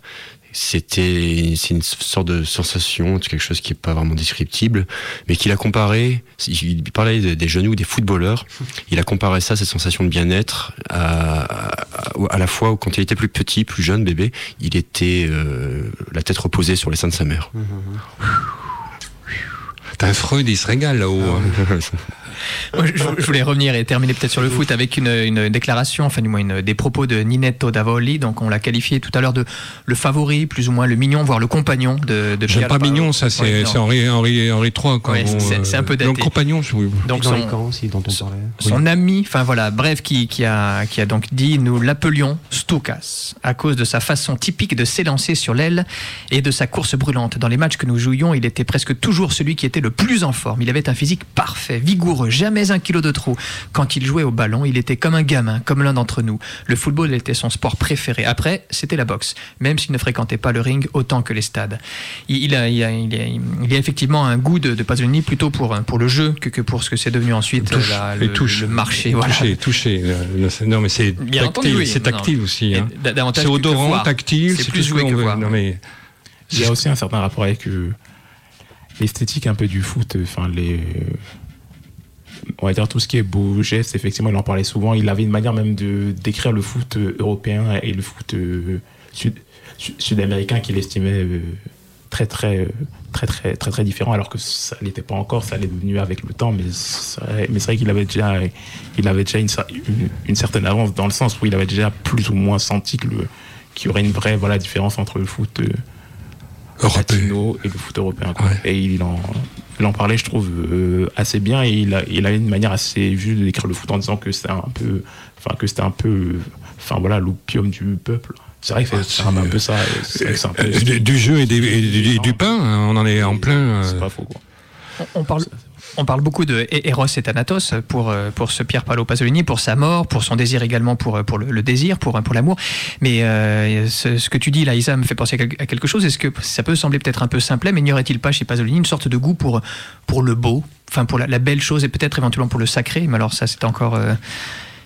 C'était, c'est une sorte de sensation, quelque chose qui est pas vraiment descriptible, mais qu'il a comparé, il parlait des genoux des footballeurs, il a comparé ça, cette sensation de bien-être, à, à, à la fois où quand il était plus petit, plus jeune, bébé, il était euh, la tête reposée sur les seins de sa mère. T'as un Freud, il se régale là-haut. hein. Moi, je, je voulais revenir et terminer peut-être sur le foot avec une, une déclaration, enfin du moins une, des propos de Ninetto Davoli. Donc on l'a qualifié tout à l'heure de le favori, plus ou moins le mignon, voire le compagnon de, de J'aime Pier pas Paolo. mignon, ça c'est, Ouais, non. c'est Henri, Henri, Henri trois. Quoi. Ouais, Bon, c'est- c'est un peu daté. Donc compagnon, je- oui. Donc dans les son, camps aussi dont on parlait. son ami, enfin voilà, bref, qui, qui, a, qui a donc dit nous l'appelions Stoukas à cause de sa façon typique de s'élancer sur l'aile et de sa course brûlante. Dans les matchs que nous jouions, il était presque toujours celui qui était le plus en forme. Il avait un physique parfait, vigoureux, jamais un kilo de trop. Quand il jouait au ballon, il était comme un gamin, comme l'un d'entre nous. Le football était son sport préféré. Après, c'était la boxe, même s'il ne fréquentait pas le ring autant que les stades. Il, il, a, il, a, il, a, il a effectivement un goût de, de Pasolini plutôt pour, pour le jeu que, que pour ce que c'est devenu ensuite Touche, la- et le, touche. le marché. Voilà. Touché, touché. euh, le- Non, mais c'est Bien tactile, entendu, oui. c'est tactile Non. aussi. Hein. Et d- davantage C'est que- que odorant, voir. tactile, C'est c'est plus tout ce joué qu'on que veut. voir. Non, mais Il y a aussi un certain rapport avec euh, l'esthétique un peu du foot. Enfin, les. On va dire tout ce qui est beau geste, effectivement, il en parlait souvent. Il avait une manière même de décrire le foot euh, européen et le foot euh, sud, sud- sud-américain qu'il estimait euh, très, très, euh, très, très, très, très différent, alors que ça l'était pas encore, ça l'est devenu avec le temps. Mais c'est vrai, mais c'est vrai qu'il avait déjà, il avait déjà une, cer- une, une certaine avance dans le sens où il avait déjà plus ou moins senti que le, qu'il y aurait une vraie voilà, différence entre le foot euh, européen. latino et le foot européen. Quoi. Ouais. Et il en, il en parlait, je trouve, euh, assez bien. Et il a, il a une manière assez juste de décrire le foot en disant que c'était un peu, enfin que c'était un peu, enfin voilà, l'opium du peuple. C'est vrai que c'est, c'est un, un peu ça. C'est, c'est un peu, Euh, du, du jeu et, des- et du, du pain, hein, on en est en plein. C'est euh, pas faux, quoi. On, on parle, on parle beaucoup de Eros et Thanatos pour, pour ce Pier Paolo Pasolini, pour sa mort, pour son désir également, pour, pour le, le désir, pour, pour l'amour. Mais euh, ce, ce que tu dis là, Isa, me fait penser à quelque chose. Est-ce que ça peut sembler peut-être un peu simplet, mais n'y aurait-il pas chez Pasolini une sorte de goût pour, pour le beau, enfin pour la, la belle chose et peut-être éventuellement pour le sacré? Mais alors ça, c'est encore... Euh,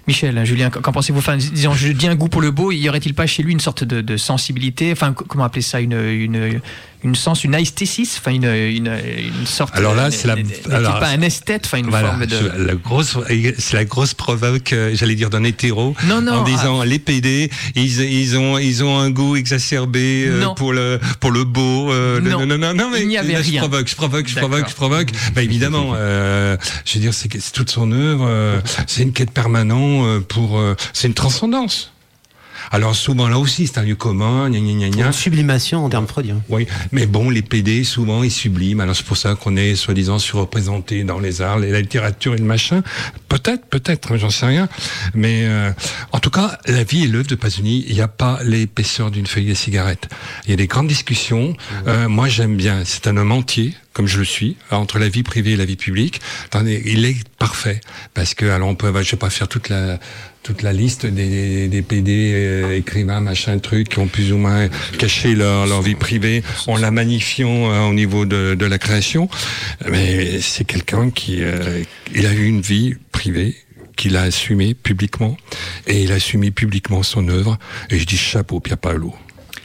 Michel, Julien, qu'en pensez-vous? Enfin, disons, je dis un goût pour le beau, y aurait-il pas chez lui une sorte de, de sensibilité, enfin, comment appeler ça, une, une, une sens, une aesthésis, enfin, une, une, une sorte. Alors là, c'est la. Alors, pas un esthète, enfin, une voilà, forme de. Je, la grosse, c'est la grosse provoque, euh, j'allais dire d'un hétéro, non, non, en disant ah, les P D, ils, ils ont, ils ont un goût exacerbé euh, pour le, pour le beau. Euh, non, le, non, non, non, mais il n'y avait là, rien. Je provoque, je provoque, je provoque, je provoque. Bah évidemment, euh, je veux dire, c'est, c'est toute son œuvre, euh, c'est une quête permanente euh, pour, euh, c'est une transcendance. Alors souvent là aussi c'est un lieu commun, gna gna gna gna. Une sublimation en termes freudiens. Oui, mais bon, les P D souvent ils subliment. Alors c'est pour ça qu'on est soi-disant surreprésenté dans les arts, la littérature et le machin. Peut-être, peut-être, j'en sais rien. Mais euh, en tout cas, la vie et l'œuvre de Pasolini, il n'y a pas l'épaisseur d'une feuille de cigarette. Il y a des grandes discussions. Mmh. Euh, moi j'aime bien. C'est un homme entier, comme je le suis, entre la vie privée et la vie publique. Attendez, il est parfait parce que alors on peut, je vais pas faire toute la toute la liste des, des, des P D euh, écrivains, machin, trucs, qui ont plus ou moins caché leur, leur vie privée en la magnifiant euh, au niveau de, de la création. Mais c'est quelqu'un qui euh, il a eu une vie privée qu'il a assumée publiquement, et il a assumé publiquement son œuvre. Et je dis chapeau, Pier Paolo.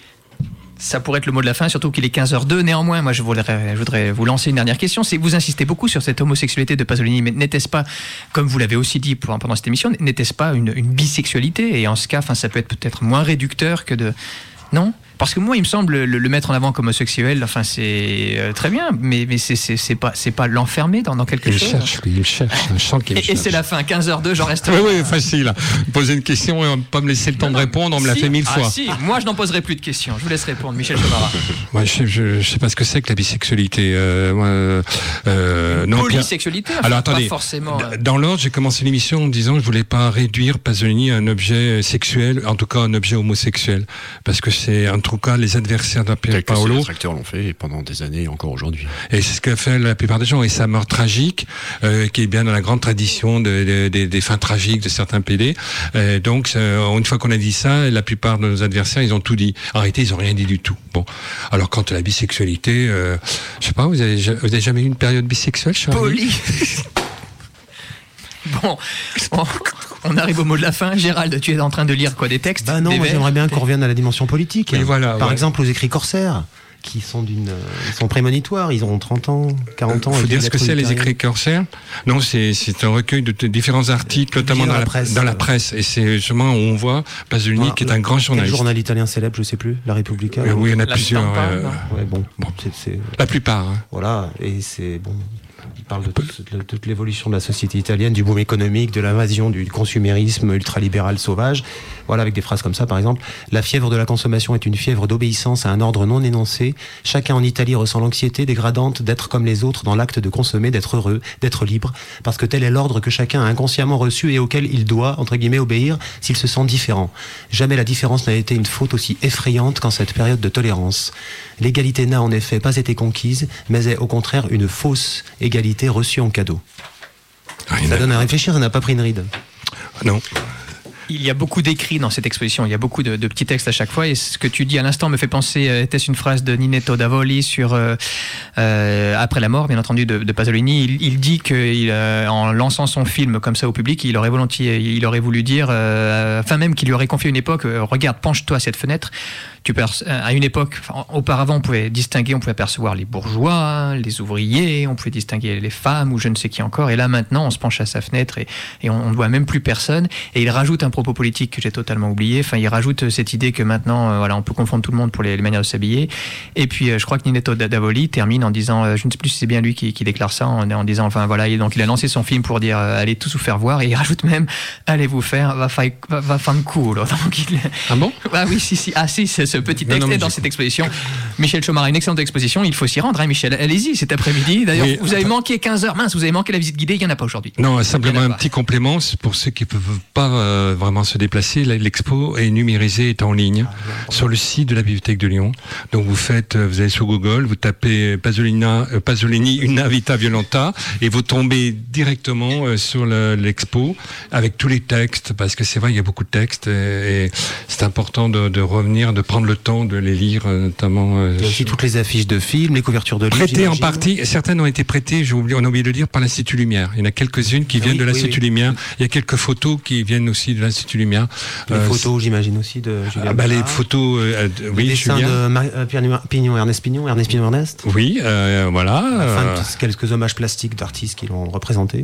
Ça pourrait être le mot de la fin, surtout qu'il est quinze heures deux. Néanmoins, moi, je voudrais, je voudrais vous lancer une dernière question. C'est, vous insistez beaucoup sur cette homosexualité de Pasolini, mais n'était-ce pas, comme vous l'avez aussi dit pendant cette émission, n'était-ce pas une, une bisexualité? Et en ce cas, enfin, ça peut être peut-être moins réducteur que de... Non? Parce que moi, il me semble le, le mettre en avant comme homosexuel, enfin, c'est euh, très bien, mais, mais c'est, c'est, c'est pas, c'est pas l'enfermer dans, dans quelque il chose. Cherche, il me cherche, je sens qu'il me et, cherche. Et c'est la fin, quinze heures deux, j'en reste. Oui, oui, facile. Poser une question et pas me laisser le temps non, de répondre, on me l'a si, fait mille ah, fois. Si, moi je n'en poserai plus de questions. Je vous laisse répondre, Michel Chomara. Moi, je, je, je sais pas ce que c'est que la bisexualité. Euh, moi, euh, non, polysexualité. Enfin, alors attendez, pas forcément. D- dans l'ordre, j'ai commencé l'émission en disant que je voulais pas réduire Pasolini à un objet sexuel, en tout cas un objet homosexuel, parce que c'est en tout cas les adversaires de Pier Paolo. Les acteurs l'ont fait pendant des années et encore aujourd'hui. Et c'est ce qu'a fait la plupart des gens. Et sa mort tragique, euh, qui est bien dans la grande tradition de, de, de, des fins tragiques de certains P D. Euh, donc, euh, une fois qu'on a dit ça, la plupart de nos adversaires, ils ont tout dit. En réalité, ils ont rien dit du tout. Bon. Alors, quant à la bisexualité, euh, je sais pas, vous avez, vous avez jamais eu une période bisexuelle, Charlie? Poli. Bon, on, on arrive au mot de la fin. Gérald, tu es en train de lire quoi, des textes? Bah non, moi j'aimerais bien qu'on revienne à la dimension politique. Oui, voilà, Par ouais. exemple, aux écrits corsaires, qui sont d'une, ils sont prémonitoires, ils auront trente ans, quarante ans. Il faut dire ce que c'est, les écrits écrits corsaires. Non, c'est, c'est un recueil de, de différents articles, notamment dans, dans la, presse, dans la presse. Et c'est justement où on voit Pasolini, voilà, qui est un grand journaliste. Quel journal italien célèbre, je sais plus, La Repubblica. Euh, oui, il y en a la plusieurs. Stampa, euh, ouais, bon, bon. C'est, c'est... La plupart. Hein. Voilà, et c'est bon. Il parle de toute, de toute l'évolution de la société italienne, du boom économique, de l'invasion du consumérisme ultralibéral sauvage. Voilà, avec des phrases comme ça, par exemple. La fièvre de la consommation est une fièvre d'obéissance à un ordre non énoncé. Chacun en Italie ressent l'anxiété dégradante d'être comme les autres dans l'acte de consommer, d'être heureux, d'être libre, parce que tel est l'ordre que chacun a inconsciemment reçu et auquel il doit, entre guillemets, obéir s'il se sent différent. Jamais la différence n'a été une faute aussi effrayante qu'en cette période de tolérance. L'égalité n'a en effet pas été conquise, mais est au contraire une fausse égalité reçue en cadeau. Rien ça donne à réfléchir, ça n'a pas pris une ride. Non. Il y a beaucoup d'écrits dans cette exposition, il y a beaucoup de, de petits textes à chaque fois, et ce que tu dis à l'instant me fait penser, euh, était-ce une phrase de Ninetto Davoli sur, euh, euh, après la mort, bien entendu, de, de Pasolini. Il, il dit qu'en euh, lançant son film comme ça au public, il aurait volontiers, il aurait voulu dire, euh, enfin même qu'il lui aurait confié une époque, euh, regarde, penche-toi à cette fenêtre. Tu peux, à une époque, enfin, auparavant, on pouvait distinguer, on pouvait apercevoir les bourgeois, les ouvriers, on pouvait distinguer les femmes ou je ne sais qui encore. Et là, maintenant, on se penche à sa fenêtre et, et on ne voit même plus personne. Et il rajoute un propos politique que j'ai totalement oublié. Enfin, il rajoute cette idée que maintenant, euh, voilà, on peut confondre tout le monde pour les, les manières de s'habiller. Et puis, euh, je crois que Ninetto Davoli termine en disant, euh, je ne sais plus si c'est bien lui qui, qui déclare ça, en, en disant, enfin voilà, et donc il a lancé son film pour dire, euh, allez tous vous faire voir. Et il rajoute même, allez vous faire, va faire, va, va faire cool. Donc, il... Ah bon? Ah oui, si, si, ah si, c'est ce petit texte non, non, est dans j'ai... cette exposition. Michel Chomara, une excellente exposition, il faut s'y rendre, hein, Michel. Allez-y cet après-midi. D'ailleurs, oui, vous avez attends... manqué quinze heures, mince, vous avez manqué la visite guidée, il n'y en a pas aujourd'hui. Non, simplement un petit complément, pour ceux qui ne peuvent pas euh, vraiment se déplacer, l'expo est numérisée, est en ligne, ah, sur le site de la Bibliothèque de Lyon. Donc vous faites, vous allez sur Google, vous tapez Pasolina, euh, Pasolini, Una Vita Violenta, et vous tombez directement euh, sur le, l'expo, avec tous les textes, parce que c'est vrai, il y a beaucoup de textes, et, et c'est important de, de revenir, de prendre prendre le temps de les lire, notamment. Euh, Il y a aussi toutes les affiches de films, les couvertures de livres. Prêtées en j'imagine. partie, certaines ont été prêtées, j'ai oublié, on a oublié de le dire, par l'Institut Lumière. Il y en a quelques-unes qui Ah viennent oui, de oui, l'Institut oui. Lumière. Il y a quelques photos qui viennent aussi de l'Institut Lumière. Les Euh, photos, j'imagine aussi, de Julien ah bah, les Bernard. photos, euh, de- Les oui, dessins Julien. de Mar- euh, Pierre Pignon, Ernest Pignon, Ernest Pignon, Ernest. Oui, euh, voilà. Enfin, euh, quelques hommages plastiques d'artistes qui l'ont représenté.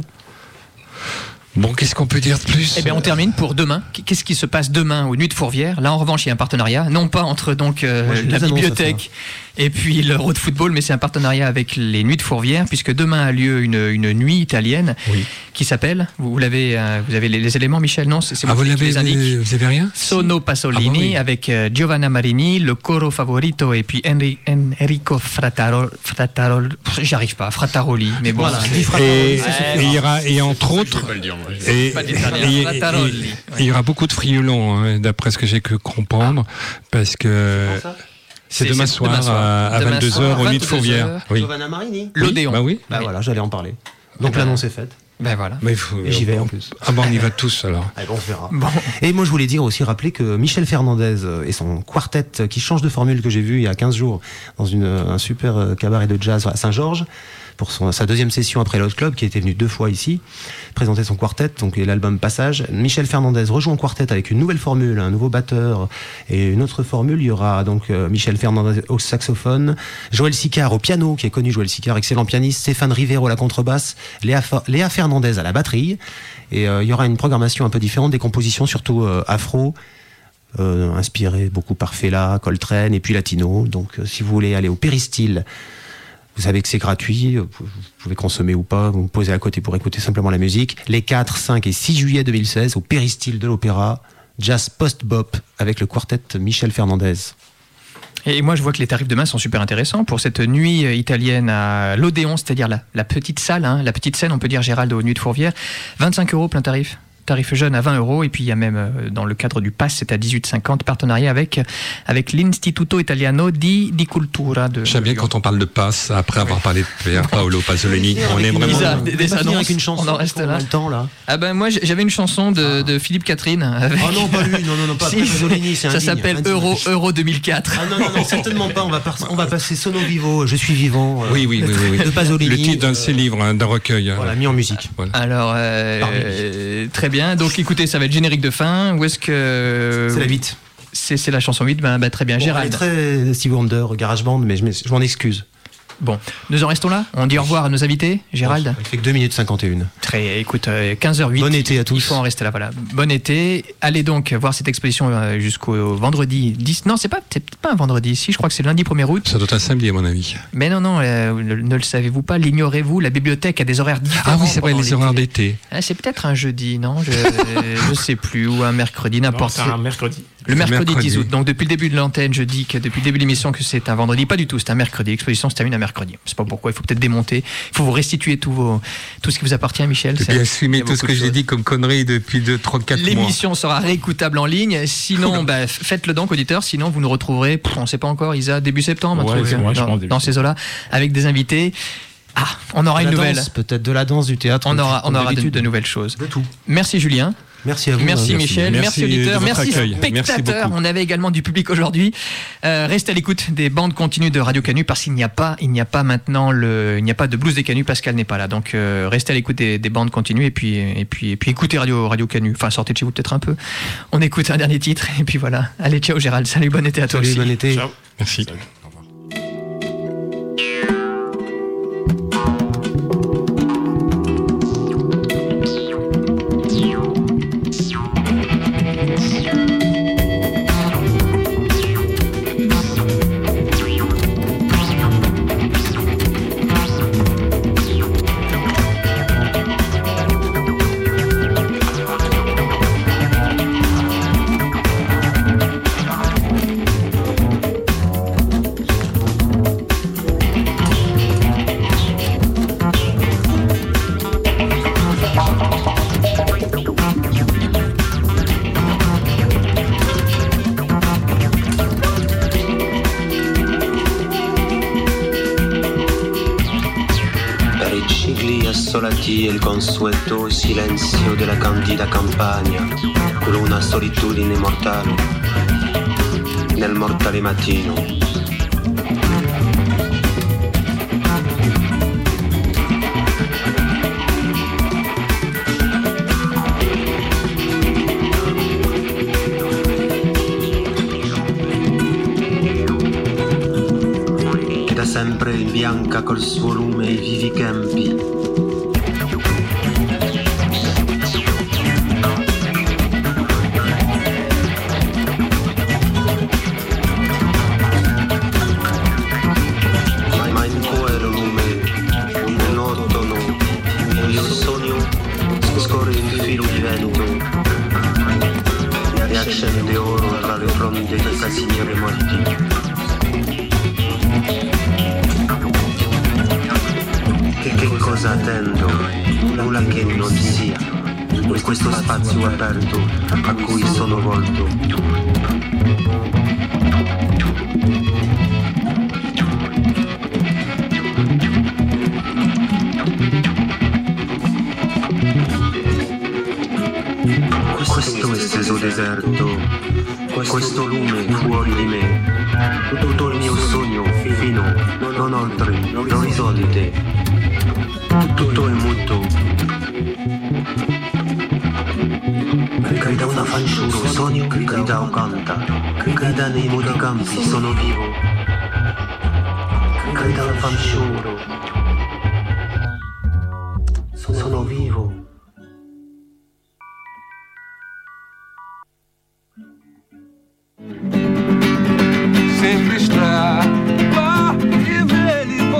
Bon, qu'est-ce qu'on peut dire de plus? Eh bien, on termine pour demain. Qu'est-ce qui se passe demain aux Nuits de Fourvière? Là, en revanche, il y a un partenariat, non pas entre donc euh, Moi, j'ai la deux annonces à bibliothèque et puis le road football, mais c'est un partenariat avec les Nuits de Fourvière, puisque demain a lieu une, une nuit italienne Oui. qui s'appelle. Vous, vous l'avez, euh, vous avez les, les éléments, Michel? Non, c'est c'est Ah, moi vous qui l'avez, les indique. vous, vous avez rien? Sono Pasolini Ah bah oui. avec euh, Giovanna Marini, le coro favorito et puis Henri, Enrico Frattaroli. Frattaroli J'arrive pas, Frattaroli, mais bon. Voilà, c'est- dix Frattaroli, Et ça suffit. et il y aura, et entre autres, et, Pas d'italien, et- et- Frattaroli. et- et il y aura beaucoup de friolons, hein, d'après ce que j'ai pu comprendre, parce que c'est C'est- demain c'est soir, demain soir. à, à Demain vingt-deux soir, heures au Nuit de vingt-deux Fourvière. heures. Oui. Giovanna Marini. L'Odéon. Bah oui. Bah Oui. voilà, j'allais en parler. Donc Eh ben. l'annonce est faite. Ben voilà. Mais il faut- Et j'y vais en plus. Ah bon, on y va tous alors. Allez, bon, on verra. Bon. Et moi, je voulais dire aussi, rappeler que Michel Fernandez euh, et son quartet euh, qui change de formule que j'ai vu il y a quinze jours dans une, euh, un super euh, cabaret de jazz à Saint-Georges pour son, sa deuxième session après l'Hot Club, qui était venu deux fois ici, présenter son quartet, donc et l'album Passage. Michel Fernandez rejoint en quartet avec une nouvelle formule, un nouveau batteur et une autre formule. Il y aura donc euh, Michel Fernandez au saxophone, Joël Sicard au piano, qui est connu, Joël Sicard, excellent pianiste, Stéphane Rivero à la contrebasse, Léa, Fa- Léa Fernandez à la batterie. Et euh, il y aura une programmation un peu différente, des compositions surtout euh, afro, euh, inspirées beaucoup par Fela, Coltrane et puis latino. Donc euh, si vous voulez aller au Péristyle, vous savez que c'est gratuit, vous pouvez consommer ou pas, vous vous posez à côté pour écouter simplement la musique. Les quatre, cinq et six juillet deux mille seize au Péristyle de l'Opéra, jazz post-bop avec le quartet Michel Fernandez. Et moi, je vois que les tarifs demain sont super intéressants pour cette nuit euh, italienne à l'Odéon, c'est-à-dire la, la petite salle, hein, la petite scène, on peut dire, Gérald, aux Nuits de Fourvière. vingt-cinq euros plein tarif. Tarif jeune à vingt euros. Et puis, il y a même, euh, dans le cadre du pass, c'est à dix-huit cinquante, partenariat avec, avec l'Istituto Italiano di, di Cultura de J'aime bien Lyon. quand on parle de passe, après avoir parlé de Pierre Paolo Pasolini, on est vraiment... Isa, On des- va des finir annonces, avec une chanson, on en reste parce qu'on là. a le temps là. Ah ben moi, j'avais une chanson de, de Philippe Catherine. Avec... Oh non, pas lui, non, non, non, pas Si, Pasolini, c'est ça indigne, s'appelle indigne. Euro, Euro deux mille quatre. Ah non, non, non, certainement pas, on va, par- on va passer Sono Vivo, Je suis vivant, euh, Oui, oui, oui, oui, oui. de Pasolini. Le titre d'un de ses livres, hein, d'un recueil. hein. Voilà, mis en musique. Voilà. Alors, euh, Parmi. euh, très bien. Donc, écoutez, ça va être générique de fin. Où est-ce que C'est la huit. C'est c'est la chanson huit. Ben, ben, très bien, Bon, elle est Gérald. très Steve Wonder, Garage Band, mais je m'ex- je m'en excuse. Bon, nous en restons là. On dit au revoir à nos invités, Gérald. Elle fait que deux minutes cinquante et un. Très, écoute, euh, quinze heures huit. Bon été à tous. Il faut en rester là, voilà. Bon été. Allez donc voir cette exposition euh, jusqu'au vendredi dix. Non, c'est pas, c'est peut-être pas un vendredi. Si, je crois que c'est le lundi premier août. Ça doit être un samedi, à mon avis. Mais non, non, euh, ne, ne le savez-vous pas, l'ignorez-vous, la bibliothèque a des horaires différents. Ah oui, c'est vrai, pendant les l'été. horaires d'été. Ah, c'est peut-être un jeudi, non? Je, je sais plus, ou un mercredi, Non, n'importe. c'est un mercredi. Le mercredi, mercredi. dix août. Donc depuis le début de l'antenne, je dis que depuis le début de l'émission que c'est un vendredi. Pas du tout, c'est un mercredi. L'exposition se termine un mercredi. Je sais pas pourquoi. Il faut peut-être démonter. Il faut vous restituer tout, vos, tout ce qui vous appartient, Michel. Et C'est- puis il y assumer a tout ce beaucoup que de j'ai choses. dit comme connerie depuis deux, trois, quatre mois. L'émission sera réécoutable en ligne. Sinon, bah, faites-le donc, auditeurs. Sinon, vous nous retrouverez, pff, on ne sait pas encore, Isa, début septembre, un Ouais, truc, c'est vrai, je dans, pense, début dans ces eaux-là, avec des invités. Ah, on aura De une la nouvelle. danse, peut-être de la danse, du théâtre. On aura, on comme aura de, d'habitude. de nouvelles choses. De tout. Merci Julien. Merci à vous. Merci, hein, Michel, merci, Merci auditeurs, de votre merci accueil. spectateurs. Merci beaucoup. On avait également du public aujourd'hui. Euh, restez à l'écoute des bandes continues de Radio Canu parce qu'il n'y a pas, il n'y a pas maintenant le, il n'y a pas de blues des Canu. Pascal n'est pas là, donc euh, restez à l'écoute des, des bandes continues et puis et puis et puis écoutez Radio Radio Canu. Enfin, sortez de chez vous peut-être un peu. On écoute un dernier titre et puis voilà. Allez, ciao Gérald. Salut, bon été à toi Salut, aussi. bon été. Ciao. Merci. Salut. Au revoir. Per i cicli assolati e il consueto silenzio della candida campagna, con una solitudine mortale. nel mortale mattino. Che da sempre imbianca col suo lume i vivi campi. Accende oro tra le fronde dei casinieri morti. Che, che cosa attendo? Nulla che non sia questo spazio aperto a cui sono volto. Questo esteso deserto, questo lume fuori di me, tutto il mio sogno fino, non oltre, l'orizzonte, tutto è muto. Grida una fanciullo, sogno, grida o canta, grida nei modi campi, sono vivo. Grida una fanciullo, sono vivo.